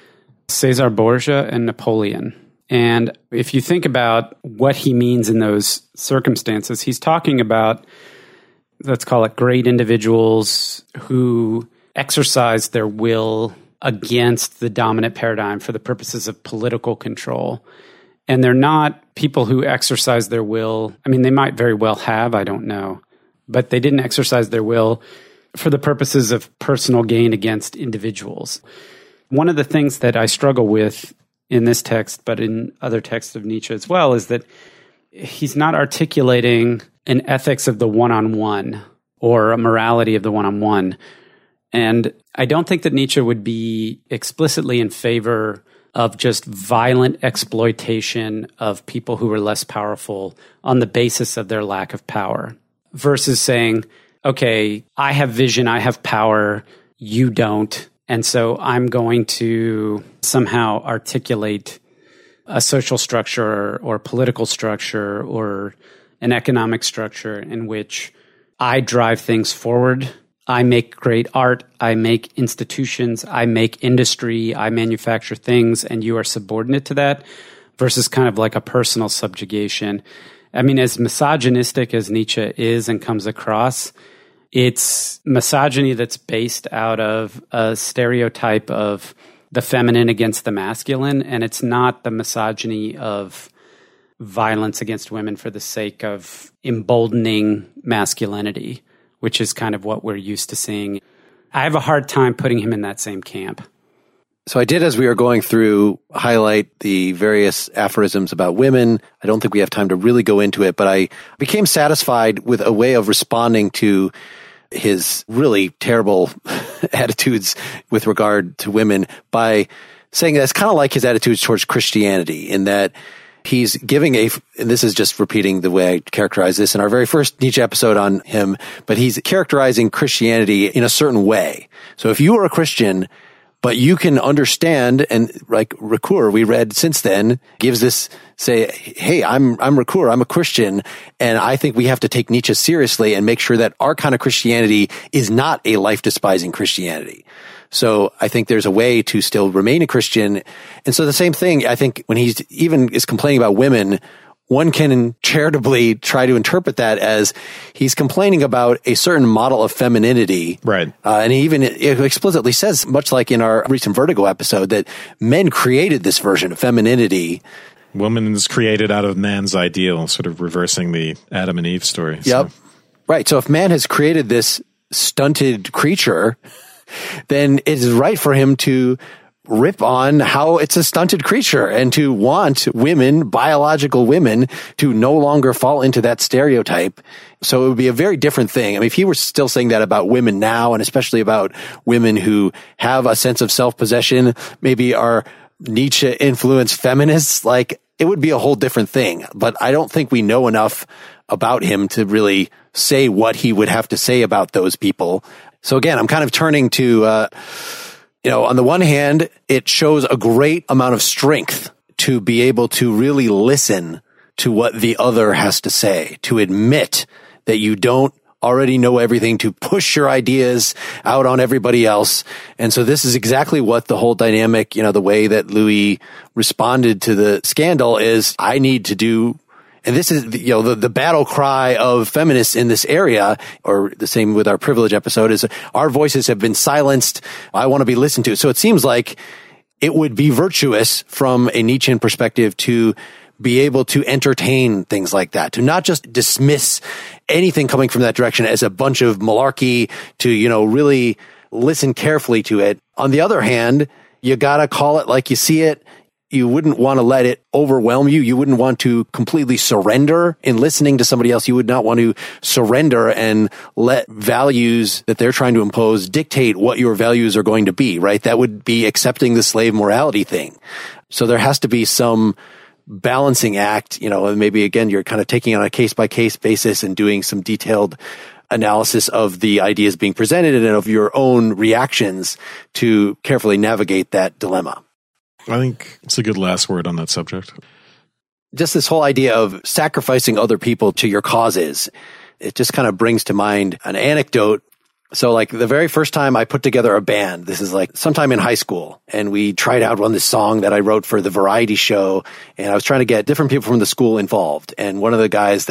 Caesar Borgia, and Napoleon. And if you think about what he means in those circumstances, he's talking about, let's call it, great individuals who exercise their will against the dominant paradigm for the purposes of political control. And they're not people who exercise their will. I mean, they might very well have, I don't know. But they didn't exercise their will for the purposes of personal gain against individuals. One of the things that I struggle with in this text, but in other texts of Nietzsche as well, is that he's not articulating an ethics of the one-on-one or a morality of the one-on-one. And I don't think that Nietzsche would be explicitly in favor of just violent exploitation of people who are less powerful on the basis of their lack of power, versus saying, okay, I have vision, I have power, you don't. And so I'm going to somehow articulate a social structure or political structure or an economic structure in which I drive things forward. I make great art. I make institutions. I make industry. I manufacture things, and you are subordinate to that, versus kind of like a personal subjugation. I mean, as misogynistic as Nietzsche is and comes across, it's misogyny that's based out of a stereotype of the feminine against the masculine, and it's not the misogyny of violence against women for the sake of emboldening masculinity, which is kind of what we're used to seeing. I have a hard time putting him in that same camp. So I did, as we were going through, highlight the various aphorisms about women. I don't think we have time to really go into it, but I became satisfied with a way of responding to his really terrible attitudes with regard to women by saying that's kind of like his attitudes towards Christianity, in that he's giving and this is just repeating the way I characterized this in our very first Nietzsche episode on him, but he's characterizing Christianity in a certain way. So if you are a Christian, but you can understand, and like Ricoeur, we read since then, gives this, say, hey, I'm Ricoeur, I'm a Christian, and I think we have to take Nietzsche seriously and make sure that our kind of Christianity is not a life-despising Christianity. So I think there's a way to still remain a Christian. And so the same thing, I think, when he's even is complaining about women, one can charitably try to interpret that as he's complaining about a certain model of femininity. Right. And he even explicitly says, much like in our recent Vertigo episode, that men created this version of femininity. Woman is created out of man's ideal, sort of reversing the Adam and Eve story. Yep. So. Right. So if man has created this stunted creature, then it is right for him to rip on how it's a stunted creature and to want women, biological women, to no longer fall into that stereotype. So it would be a very different thing. I mean, if he were still saying that about women now, and especially about women who have a sense of self-possession, maybe are Nietzsche-influenced feminists, like, it would be a whole different thing. But I don't think we know enough about him to really say what he would have to say about those people. So again, I'm kind of turning to, on the one hand, it shows a great amount of strength to be able to really listen to what the other has to say, to admit that you don't already know everything, to push your ideas out on everybody else. And so this is exactly what the whole dynamic, the way that Louis responded to the scandal is, I need to do. And this is, the battle cry of feminists in this area, or the same with our privilege episode, is our voices have been silenced. I want to be listened to. So it seems like it would be virtuous from a Nietzschean perspective to be able to entertain things like that, to not just dismiss anything coming from that direction as a bunch of malarkey, to, really listen carefully to it. On the other hand, you gotta call it like you see it. You wouldn't want to let it overwhelm you. You wouldn't want to completely surrender in listening to somebody else. You would not want to surrender and let values that they're trying to impose dictate what your values are going to be, right? That would be accepting the slave morality thing. So there has to be some balancing act, and maybe again, you're kind of taking on a case by case basis and doing some detailed analysis of the ideas being presented and of your own reactions to carefully navigate that dilemma. I think it's a good last word on that subject. Just this whole idea of sacrificing other people to your causes, it just kind of brings to mind an anecdote. So like the very first time I put together a band, this is like sometime in high school, and we tried out on this song that I wrote for the variety show, and I was trying to get different people from the school involved. And one of the guys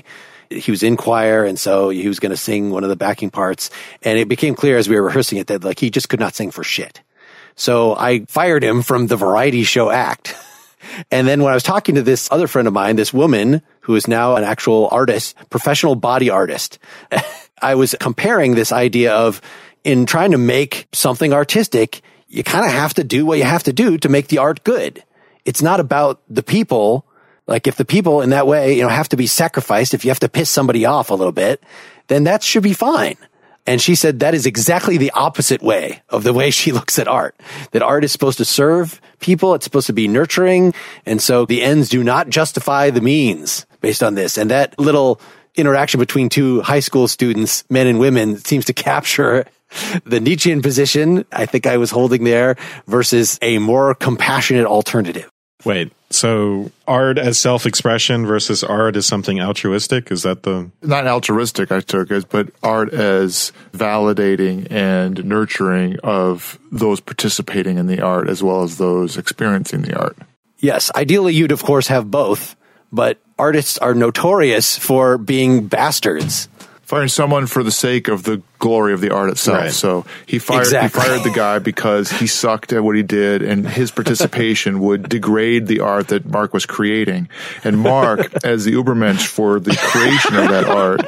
he was in choir, and so he was going to sing one of the backing parts. And it became clear as we were rehearsing it that like he just could not sing for shit. So I fired him from the variety show act. And then when I was talking to this other friend of mine, this woman who is now an actual artist, professional body artist, I was comparing this idea of, in trying to make something artistic, you kind of have to do what you have to do to make the art good. It's not about the people. Like if the people in that way, have to be sacrificed, if you have to piss somebody off a little bit, then that should be fine. And she said that is exactly the opposite way of the way she looks at art. That art is supposed to serve people. It's supposed to be nurturing. And so the ends do not justify the means based on this. And that little interaction between two high school students, men and women, seems to capture the Nietzschean position I think I was holding there versus a more compassionate alternative. Wait, So art as self-expression versus art as something altruistic? Is that the... Not altruistic, I took it, but art as validating and nurturing of those participating in the art as well as those experiencing the art. Yes, ideally you'd of course have both, but artists are notorious for being bastards. Firing someone for the sake of the glory of the art itself. Right. So he fired the guy because he sucked at what he did, and his participation would degrade the art that Mark was creating. And Mark, as the Ubermensch for the creation of that art,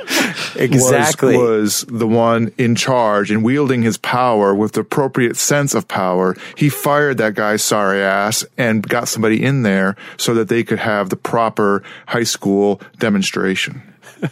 was the one in charge and wielding his power with the appropriate sense of power. He fired that guy's sorry ass and got somebody in there so that they could have the proper high school demonstration.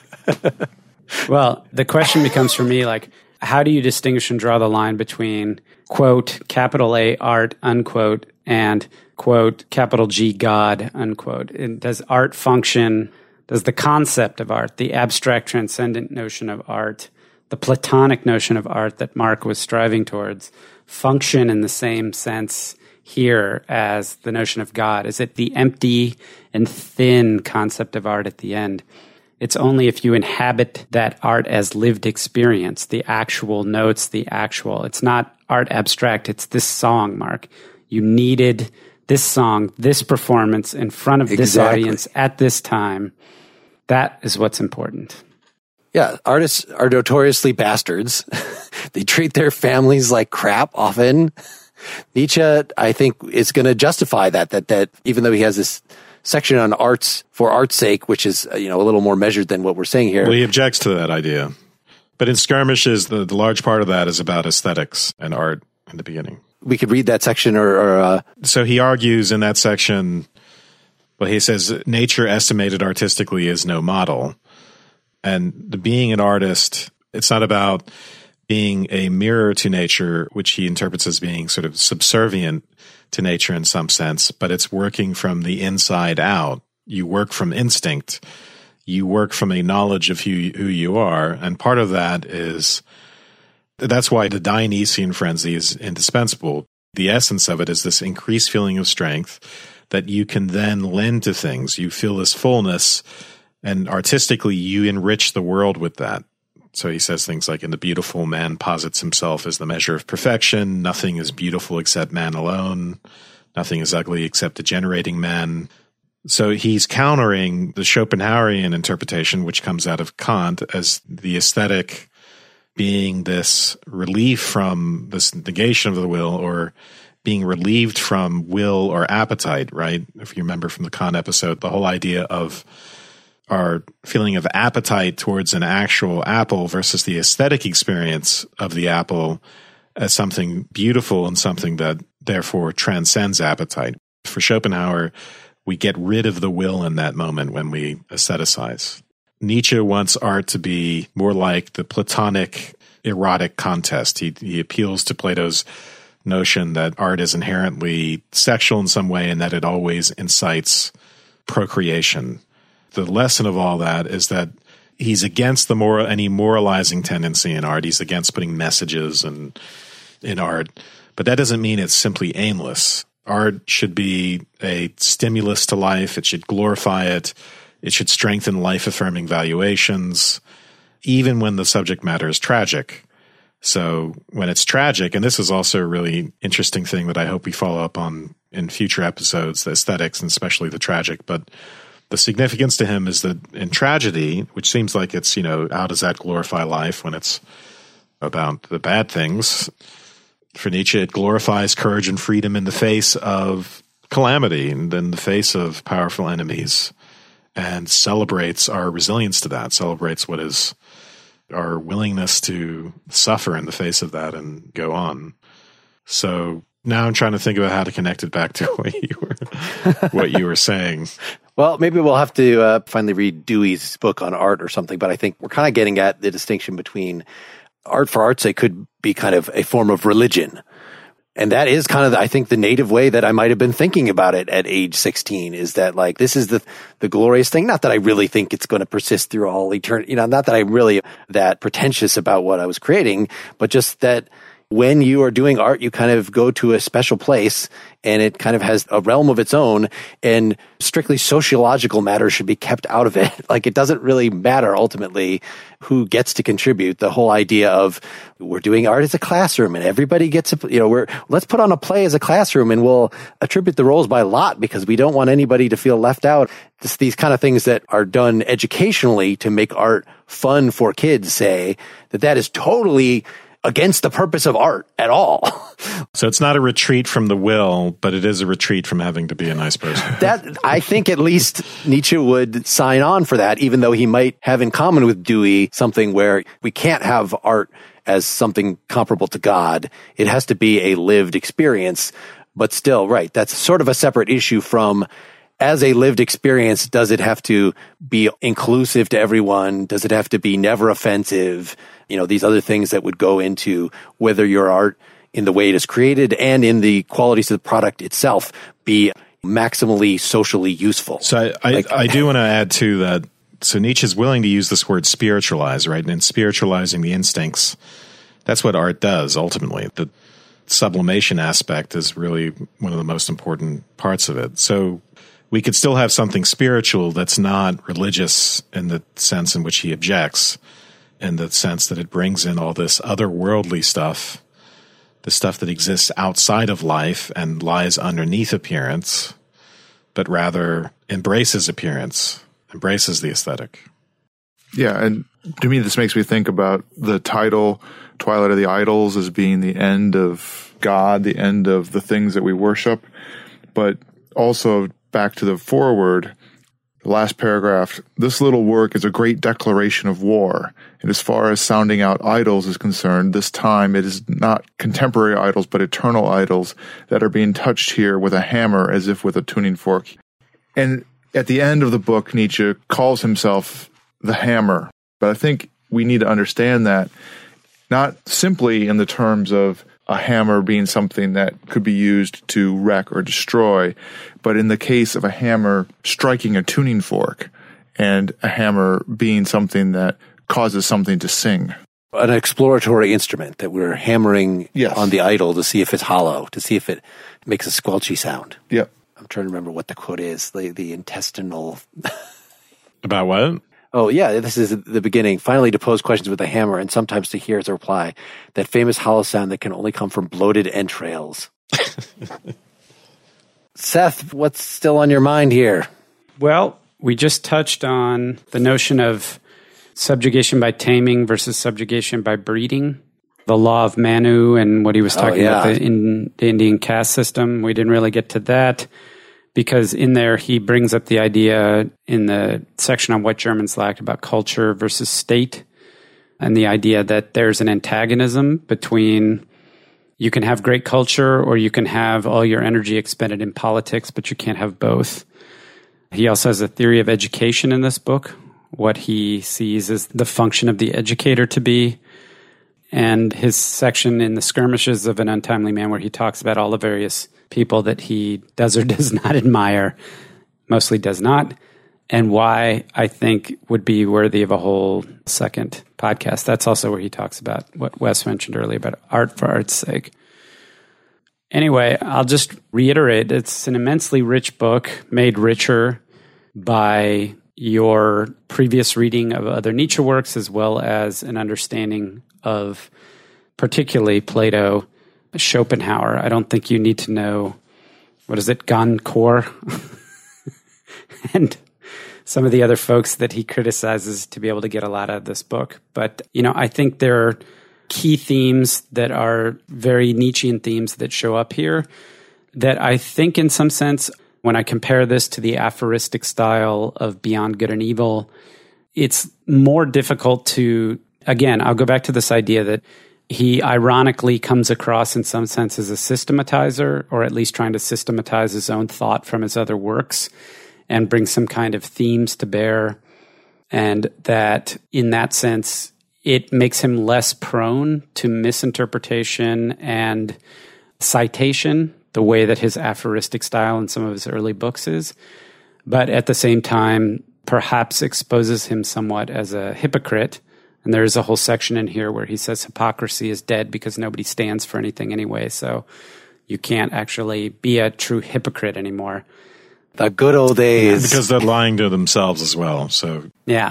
Well, the question becomes for me, like, how do you distinguish and draw the line between, quote, capital A art, unquote, and, quote, capital G God, unquote? And does art function, does the concept of art, the abstract transcendent notion of art, the Platonic notion of art that Mark was striving towards, function in the same sense here as the notion of God? Is it the empty and thin concept of art at the end? It's only if you inhabit that art as lived experience, the actual notes, it's not art abstract, it's this song, Mark. You needed this song, this performance in front of this audience at this time. That is what's important. Yeah, artists are notoriously bastards. They treat their families like crap often. Nietzsche, I think, is going to justify that even though he has this section on arts for art's sake, which is a little more measured than what we're saying here. Well, he objects to that idea. But in Skirmishes, the large part of that is about aesthetics and art in the beginning. We could read that section So he argues in that section, well, he says, nature estimated artistically is no model. And being an artist, it's not about being a mirror to nature, which he interprets as being sort of subservient to nature in some sense, but it's working from the inside out. You work from instinct. You work from a knowledge of who you are. And part of that's why the Dionysian frenzy is indispensable. The essence of it is this increased feeling of strength that you can then lend to things. You feel this fullness, and artistically you enrich the world with that. So he says things like, in the beautiful, man posits himself as the measure of perfection. Nothing is beautiful except man alone. Nothing is ugly except degenerating man. So he's countering the Schopenhauerian interpretation, which comes out of Kant, as the aesthetic being this relief from this negation of the will, or being relieved from will or appetite, right? If you remember from the Kant episode, the whole idea of our feeling of appetite towards an actual apple versus the aesthetic experience of the apple as something beautiful and something that therefore transcends appetite. For Schopenhauer, we get rid of the will in that moment when we aestheticize. Nietzsche wants art to be more like the Platonic erotic contest. He appeals to Plato's notion that art is inherently sexual in some way and that it always incites procreation. The lesson of all that is that he's against any moralizing tendency in art. He's against putting messages in art. But that doesn't mean it's simply aimless. Art should be a stimulus to life. It should glorify it. It should strengthen life-affirming valuations, even when the subject matter is tragic. So when it's tragic, and this is also a really interesting thing that I hope we follow up on in future episodes, the aesthetics and especially the tragic, but the significance to him is that in tragedy, which seems like it's, how does that glorify life when it's about the bad things? For Nietzsche, it glorifies courage and freedom in the face of calamity and in the face of powerful enemies, and celebrates our resilience to that, celebrates what is our willingness to suffer in the face of that and go on. So now I'm trying to think about how to connect it back to what you were saying. Well, maybe we'll have to finally read Dewey's book on art or something, but I think we're kind of getting at the distinction between art for art's sake could be kind of a form of religion. And that is kind of, I think, the native way that I might have been thinking about it at age 16, is that like, this is the glorious thing. Not that I really think it's going to persist through all eternity, not that I'm really that pretentious about what I was creating, but just that when you are doing art, you kind of go to a special place and it kind of has a realm of its own, and strictly sociological matters should be kept out of it. Like, it doesn't really matter ultimately who gets to contribute. The whole idea of we're doing art as a classroom and everybody gets to, let's put on a play as a classroom and we'll attribute the roles by lot because we don't want anybody to feel left out. Just these kind of things that are done educationally to make art fun for kids, say that is totally against the purpose of art at all. So it's not a retreat from the will, but it is a retreat from having to be a nice person. That, I think at least Nietzsche would sign on for that, even though he might have in common with Dewey something where we can't have art as something comparable to God. It has to be a lived experience, but still, right, that's sort of a separate issue from, as a lived experience, does it have to be inclusive to everyone? Does it have to be never offensive? These other things that would go into whether your art in the way it is created and in the qualities of the product itself be maximally socially useful. So I do want to add to that. So Nietzsche's willing to use this word spiritualize, right? And spiritualizing the instincts. That's what art does ultimately. The sublimation aspect is really one of the most important parts of it. So we could still have something spiritual that's not religious in the sense in which he objects, in the sense that it brings in all this otherworldly stuff, the stuff that exists outside of life and lies underneath appearance, but rather embraces appearance, embraces the aesthetic. Yeah, and to me, this makes me think about the title, Twilight of the Idols, as being the end of God, the end of the things that we worship, but also back to the foreword, the last paragraph, this little work is a great declaration of war. And as far as sounding out idols is concerned, this time it is not contemporary idols, but eternal idols that are being touched here with a hammer as if with a tuning fork. And at the end of the book, Nietzsche calls himself the hammer. But I think we need to understand that not simply in the terms of a hammer being something that could be used to wreck or destroy, but in the case of a hammer striking a tuning fork and a hammer being something that causes something to sing. An exploratory instrument that we're hammering on the idol to see if it's hollow, to see if it makes a squelchy sound. Yep. I'm trying to remember what the quote is, the intestinal... About what? Oh, yeah, this is the beginning. Finally, to pose questions with a hammer and sometimes to hear as a reply, that famous hollow sound that can only come from bloated entrails. Seth, what's still on your mind here? Well, we just touched on the notion of subjugation by taming versus subjugation by breeding, the law of Manu and what he was talking about in the Indian caste system. We didn't really get to that because in there he brings up the idea in the section on what Germans lacked about culture versus state, and the idea that there's an antagonism between you can have great culture or you can have all your energy expended in politics, but you can't have both. He also has a theory of education in this book, what he sees as the function of the educator to be. And his section in the Skirmishes of an Untimely Man, where he talks about all the various people that he does or does not admire, mostly does not, and why I think would be worthy of a whole second podcast. That's also where he talks about what Wes mentioned earlier about art for art's sake. Anyway, I'll just reiterate, it's an immensely rich book, made richer by your previous reading of other Nietzsche works, as well as an understanding of particularly Plato, Schopenhauer. I don't think you need to know, what is it, Goncourt, and some of the other folks that he criticizes to be able to get a lot out of this book. But, I think there are key themes that are very Nietzschean themes that show up here that I think in some sense, when I compare this to the aphoristic style of Beyond Good and Evil, it's more difficult to, again, I'll go back to this idea that he ironically comes across in some sense as a systematizer, or at least trying to systematize his own thought from his other works and bring some kind of themes to bear. And that in that sense, it makes him less prone to misinterpretation and citation, the way that his aphoristic style in some of his early books is. But at the same time, perhaps exposes him somewhat as a hypocrite And there's a whole section in here where he says hypocrisy is dead because nobody stands for anything anyway. So you can't actually be a true hypocrite anymore. The good old days. Because they're lying to themselves as well. So yeah.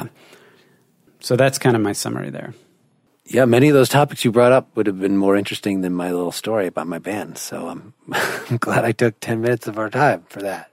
So that's kind of my summary there. Yeah, many of those topics you brought up would have been more interesting than my little story about my band. So I'm glad I took 10 minutes of our time for that.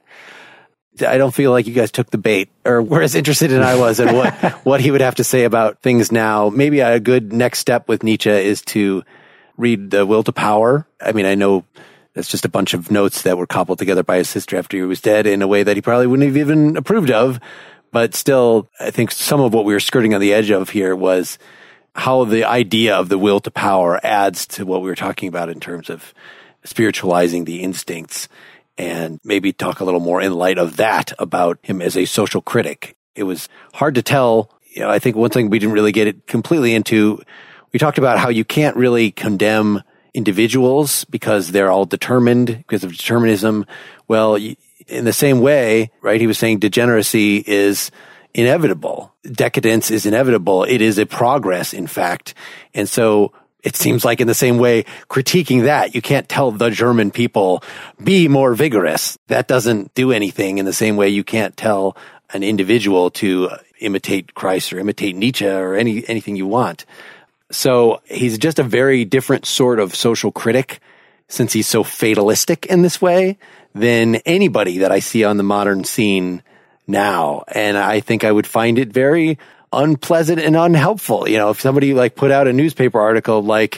I don't feel like you guys took the bait or were as interested as I was in what he would have to say about things now. Maybe a good next step with Nietzsche is to read The Will to Power. I mean, I know that's just a bunch of notes that were cobbled together by his sister after he was dead in a way that he probably wouldn't have even approved of. But still, I think some of what we were skirting on the edge of here was how the idea of the will to power adds to what we were talking about in terms of spiritualizing the instincts, and maybe talk a little more in light of that about him as a social critic. It was hard to tell. I think one thing we didn't really get it completely into, we talked about how you can't really condemn individuals because they're all determined because of determinism. Well, in the same way, right, he was saying degeneracy is inevitable. Decadence is inevitable. It is a progress, in fact. And so it seems like in the same way, critiquing that, you can't tell the German people, be more vigorous. That doesn't do anything in the same way you can't tell an individual to imitate Christ or imitate Nietzsche or anything you want. So he's just a very different sort of social critic, since he's so fatalistic in this way, than anybody that I see on the modern scene now. And I think I would find it very unpleasant and unhelpful. If somebody put out a newspaper article,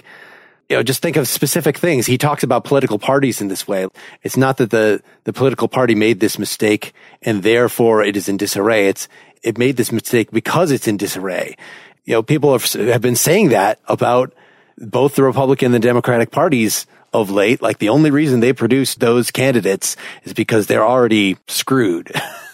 just think of specific things. He talks about political parties in this way. It's not that the political party made this mistake and therefore it is in disarray. It made this mistake because it's in disarray. People have been saying that about both the Republican and the Democratic parties of late. Like, the only reason they produced those candidates is because they're already screwed.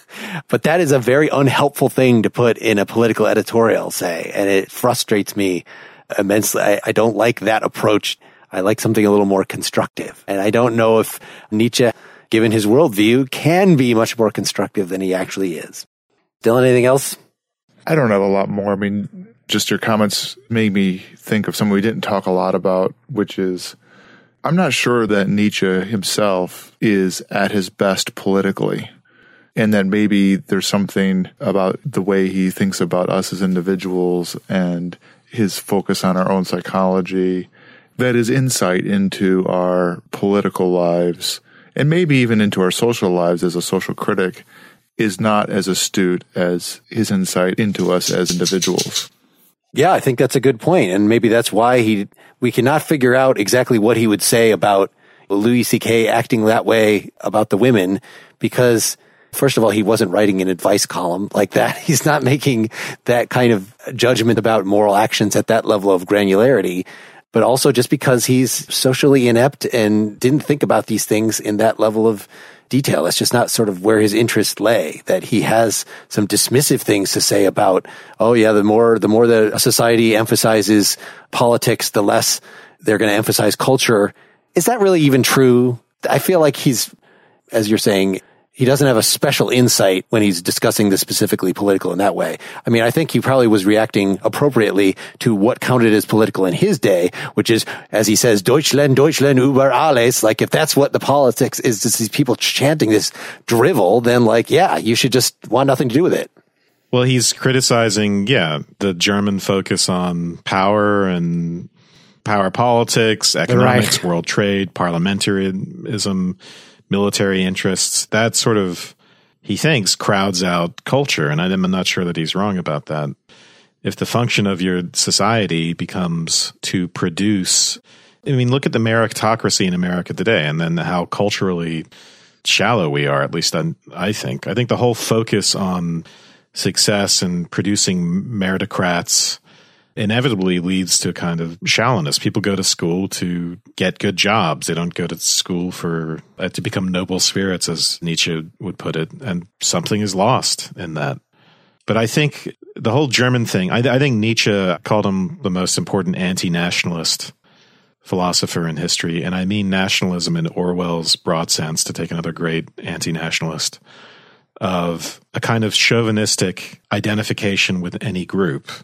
But that is a very unhelpful thing to put in a political editorial, say, and it frustrates me immensely. I don't like that approach. I like something a little more constructive. And I don't know if Nietzsche, given his worldview, can be much more constructive than he actually is. Dylan, anything else? I don't have a lot more. I mean, just your comments made me think of something we didn't talk a lot about, which is, I'm not sure that Nietzsche himself is at his best politically. And that maybe there's something about the way he thinks about us as individuals and his focus on our own psychology that is insight into our political lives and maybe even into our social lives as a social critic is not as astute as his insight into us as individuals. Yeah, I think that's a good point. And maybe that's why we cannot figure out exactly what he would say about Louis C.K. acting that way about the women, because first of all, he wasn't writing an advice column like that. He's not making that kind of judgment about moral actions at that level of granularity, but also just because he's socially inept and didn't think about these things in that level of detail. It's just not sort of where his interest lay, that he has some dismissive things to say about, oh yeah, the more the society emphasizes politics, the less they're going to emphasize culture. Is that really even true? I feel like he's, as you're saying, he doesn't have a special insight when he's discussing the specifically political in that way. I mean, I think he probably was reacting appropriately to what counted as political in his day, which is, as he says, Deutschland, Deutschland über alles. Like, if that's what the politics is, just these people chanting this drivel, then yeah, you should just want nothing to do with it. Well, he's criticizing, the German focus on power and power politics, economics, world trade, parliamentarism, military interests. That sort of, he thinks, crowds out culture. And I'm not sure that he's wrong about that. If the function of your society becomes to produce, I mean, look at the meritocracy in America today, and then how culturally shallow we are, at least I think. I think the whole focus on success and producing meritocrats inevitably leads to a kind of shallowness. People go to school to get good jobs. They don't go to school for to become noble spirits, as Nietzsche would put it, and something is lost in that. But I think the whole German thing, I think Nietzsche called him the most important anti-nationalist philosopher in history, and I mean nationalism in Orwell's broad sense, to take another great anti-nationalist, of a kind of chauvinistic identification with any group.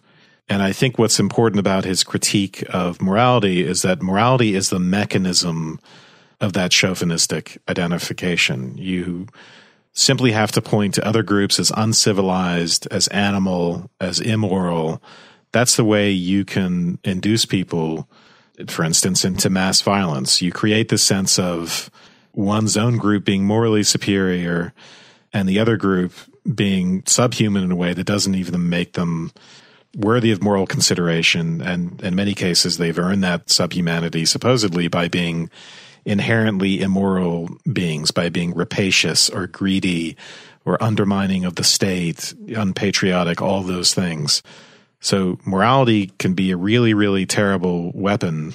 And I think what's important about his critique of morality is that morality is the mechanism of that chauvinistic identification. You simply have to point to other groups as uncivilized, as animal, as immoral. That's the way you can induce people, for instance, into mass violence. You create the sense of one's own group being morally superior and the other group being subhuman in a way that doesn't even make them worthy of moral consideration. And in many cases, they've earned that subhumanity supposedly by being inherently immoral beings, by being rapacious or greedy or undermining of the state, unpatriotic, all those things. So morality can be a really, really terrible weapon.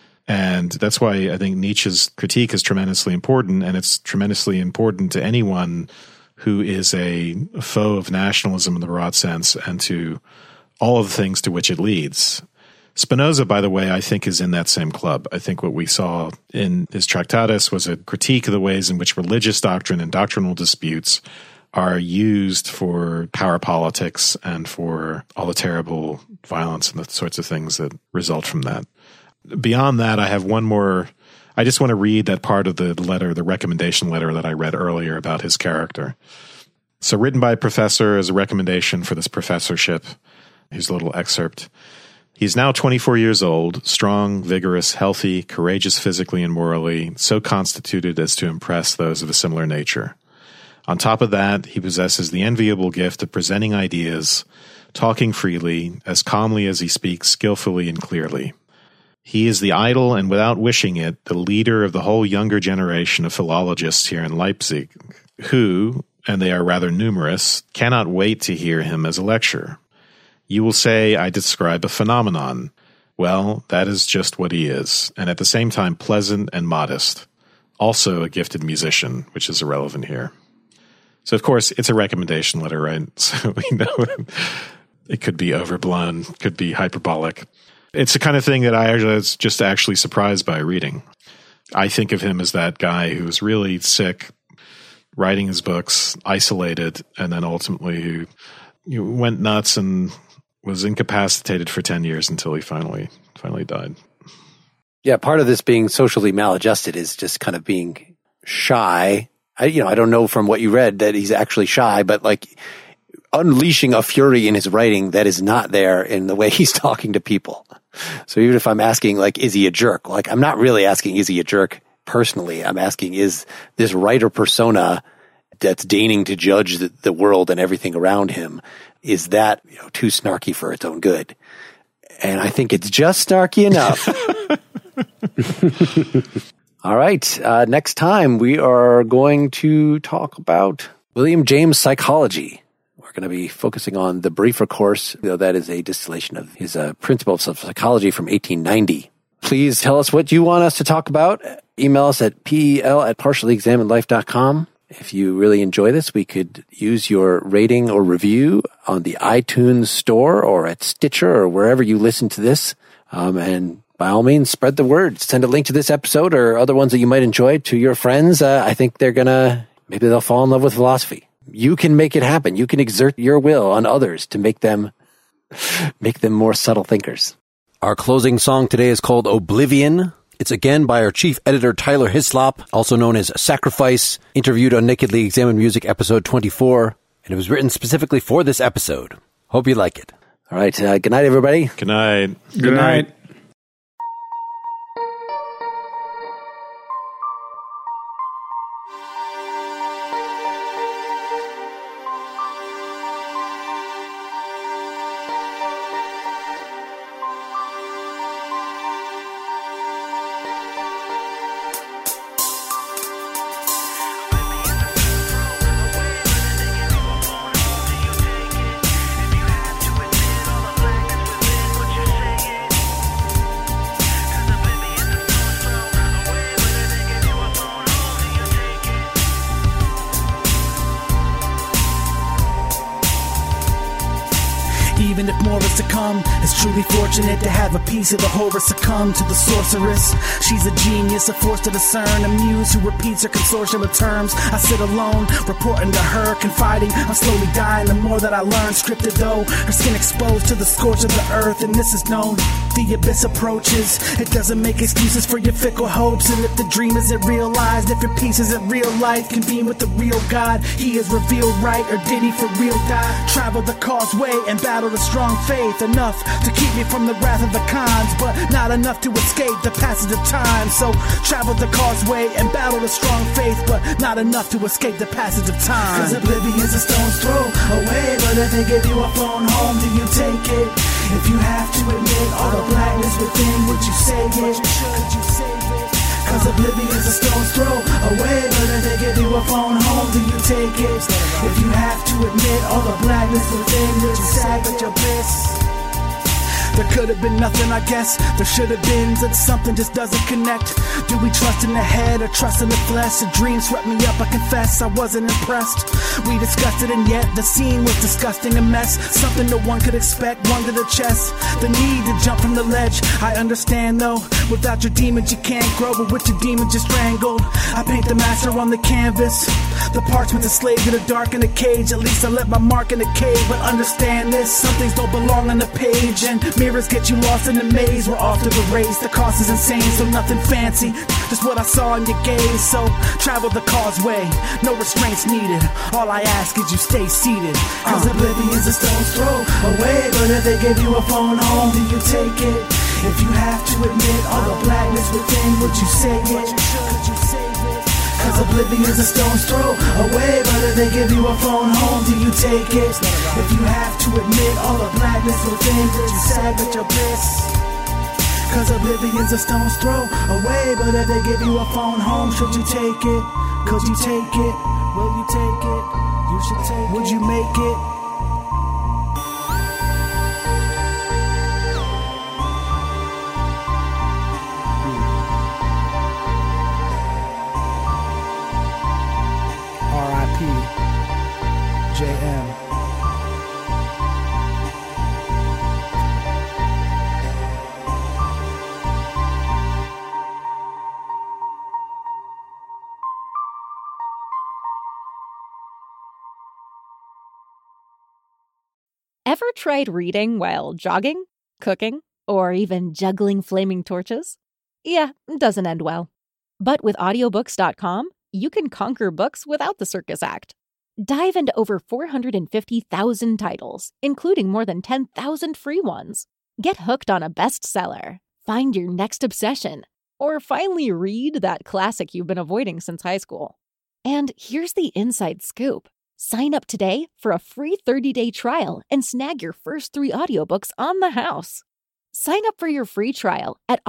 And that's why I think Nietzsche's critique is tremendously important, and it's tremendously important to anyone who is a foe of nationalism in the broad sense and to all of the things to which it leads. Spinoza, by the way, I think is in that same club. I think what we saw in his Tractatus was a critique of the ways in which religious doctrine and doctrinal disputes are used for power politics and for all the terrible violence and the sorts of things that result from that. Beyond that, I have one more. I just want to read that part of the letter, the recommendation letter that I read earlier about his character. So written by a professor as a recommendation for this professorship. Here's a little excerpt. He's now 24 years old, strong, vigorous, healthy, courageous physically and morally, so constituted as to impress those of a similar nature. On top of that, he possesses the enviable gift of presenting ideas, talking freely, as calmly as he speaks skillfully and clearly. He is the idol, and without wishing it, the leader of the whole younger generation of philologists here in Leipzig, who, and they are rather numerous, cannot wait to hear him as a lecturer. You will say, I describe a phenomenon. Well, that is just what he is, and at the same time pleasant and modest. Also a gifted musician, which is irrelevant here. So, of course, it's a recommendation letter, right? So we know it could be overblown, could be hyperbolic. It's the kind of thing that I was just actually surprised by reading. I think of him as that guy who was really sick, writing his books, isolated, and then ultimately went nuts and was incapacitated for 10 years until he finally died. Yeah, part of this being socially maladjusted is just kind of being shy. I don't know from what you read that he's actually shy, but like unleashing a fury in his writing that is not there in the way he's talking to people. So even if I'm asking, like, is he a jerk? Like, I'm not really asking, is he a jerk personally? I'm asking, is this writer persona that's deigning to judge the world and everything around him, is that too snarky for its own good? And I think it's just snarky enough. All right. Next time we are going to talk about William James psychology. We're going to be focusing on the Briefer course. That is a distillation of his Principles of Psychology from 1890. Please tell us what you want us to talk about. Email us at pel@partiallyexaminedlife.com. If you really enjoy this, we could use your rating or review on the iTunes store or at Stitcher or wherever you listen to this. And by all means, spread the word. Send a link to this episode or other ones that you might enjoy to your friends. I think maybe they'll fall in love with philosophy. You can make it happen. You can exert your will on others to make them more subtle thinkers. Our closing song today is called Oblivion. It's again by our chief editor, Tyler Hislop, also known as Sacrifice, interviewed on Nakedly Examined Music, episode 24, and it was written specifically for this episode. Hope you like it. All right. Good night, everybody. Good night. Good night. even if more is to come. It's truly fortunate to have a piece of the horror succumb to the sorceress. She's a genius, a force to discern, a muse who repeats her consortium of terms. I sit alone, reporting to her, confiding I'm slowly dying the more that I learn. Scripted though, her skin exposed to the scorch of the earth, and this is known. The abyss approaches. It doesn't make excuses for your fickle hopes. And if the dream isn't realized, if your piece isn't real life, convene with the real God. He is revealed right, or did he for real die? Travel the causeway and battle the strong faith. Enough to keep me from the wrath of the cons, but not enough to escape the passage of time. So travel the causeway and battle the strong faith, but not enough to escape the passage of time. Cause oblivion's a stone's throw away, but if they give you a phone home, do you take it? If you have to admit all the blackness within, would you say it? Could you save it? Cause oblivion's a stone's throw away, but if they give you a phone home, do you take it? If you have to admit all the blackness within, would you sag at your bliss? There could have been nothing, I guess. There should have been, that something just doesn't connect. Do we trust in the head or trust in the flesh? A dream swept me up, I confess, I wasn't impressed. We discussed it and yet the scene was disgusting, a mess. Something no one could expect, one to the chest. The need to jump from the ledge, I understand though. Without your demons you can't grow, but with your demons you're strangled. I paint the master on the canvas. The parchment's enslaved in the dark in the cage. At least I left my mark in the cave, but understand this, some things don't belong on the page. And mirrors get you lost in the maze. We're off to the race, the cost is insane, so nothing fancy, just what I saw in your gaze. So travel the causeway, no restraints needed. All I ask is you stay seated. Cause oblivion's a stone's throw away, but if they give you a phone home, do you take it? If you have to admit all the blackness within, would you say it? Could you save it? Cause oblivion's a stone's throw away, but if they give you a phone home, do you take it? If you have to admit all the blackness within, would you sag at your bliss? Cause oblivion's a stone's throw away, but if they give you a phone home, should you take it? Could you take it? Will you take it? You should take it. Would you make it? R.I.P. J.M. Ever tried reading while jogging, cooking, or even juggling flaming torches? Yeah, it doesn't end well. But with audiobooks.com, you can conquer books without the circus act. Dive into over 450,000 titles, including more than 10,000 free ones. Get hooked on a bestseller, find your next obsession, or finally read that classic you've been avoiding since high school. And here's the inside scoop. Sign up today for a free 30-day trial and snag your first 3 audiobooks on the house. Sign up for your free trial at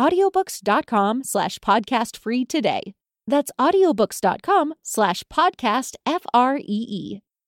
audiobooks.com/podcastfree today. That's audiobooks.com/podcastfree.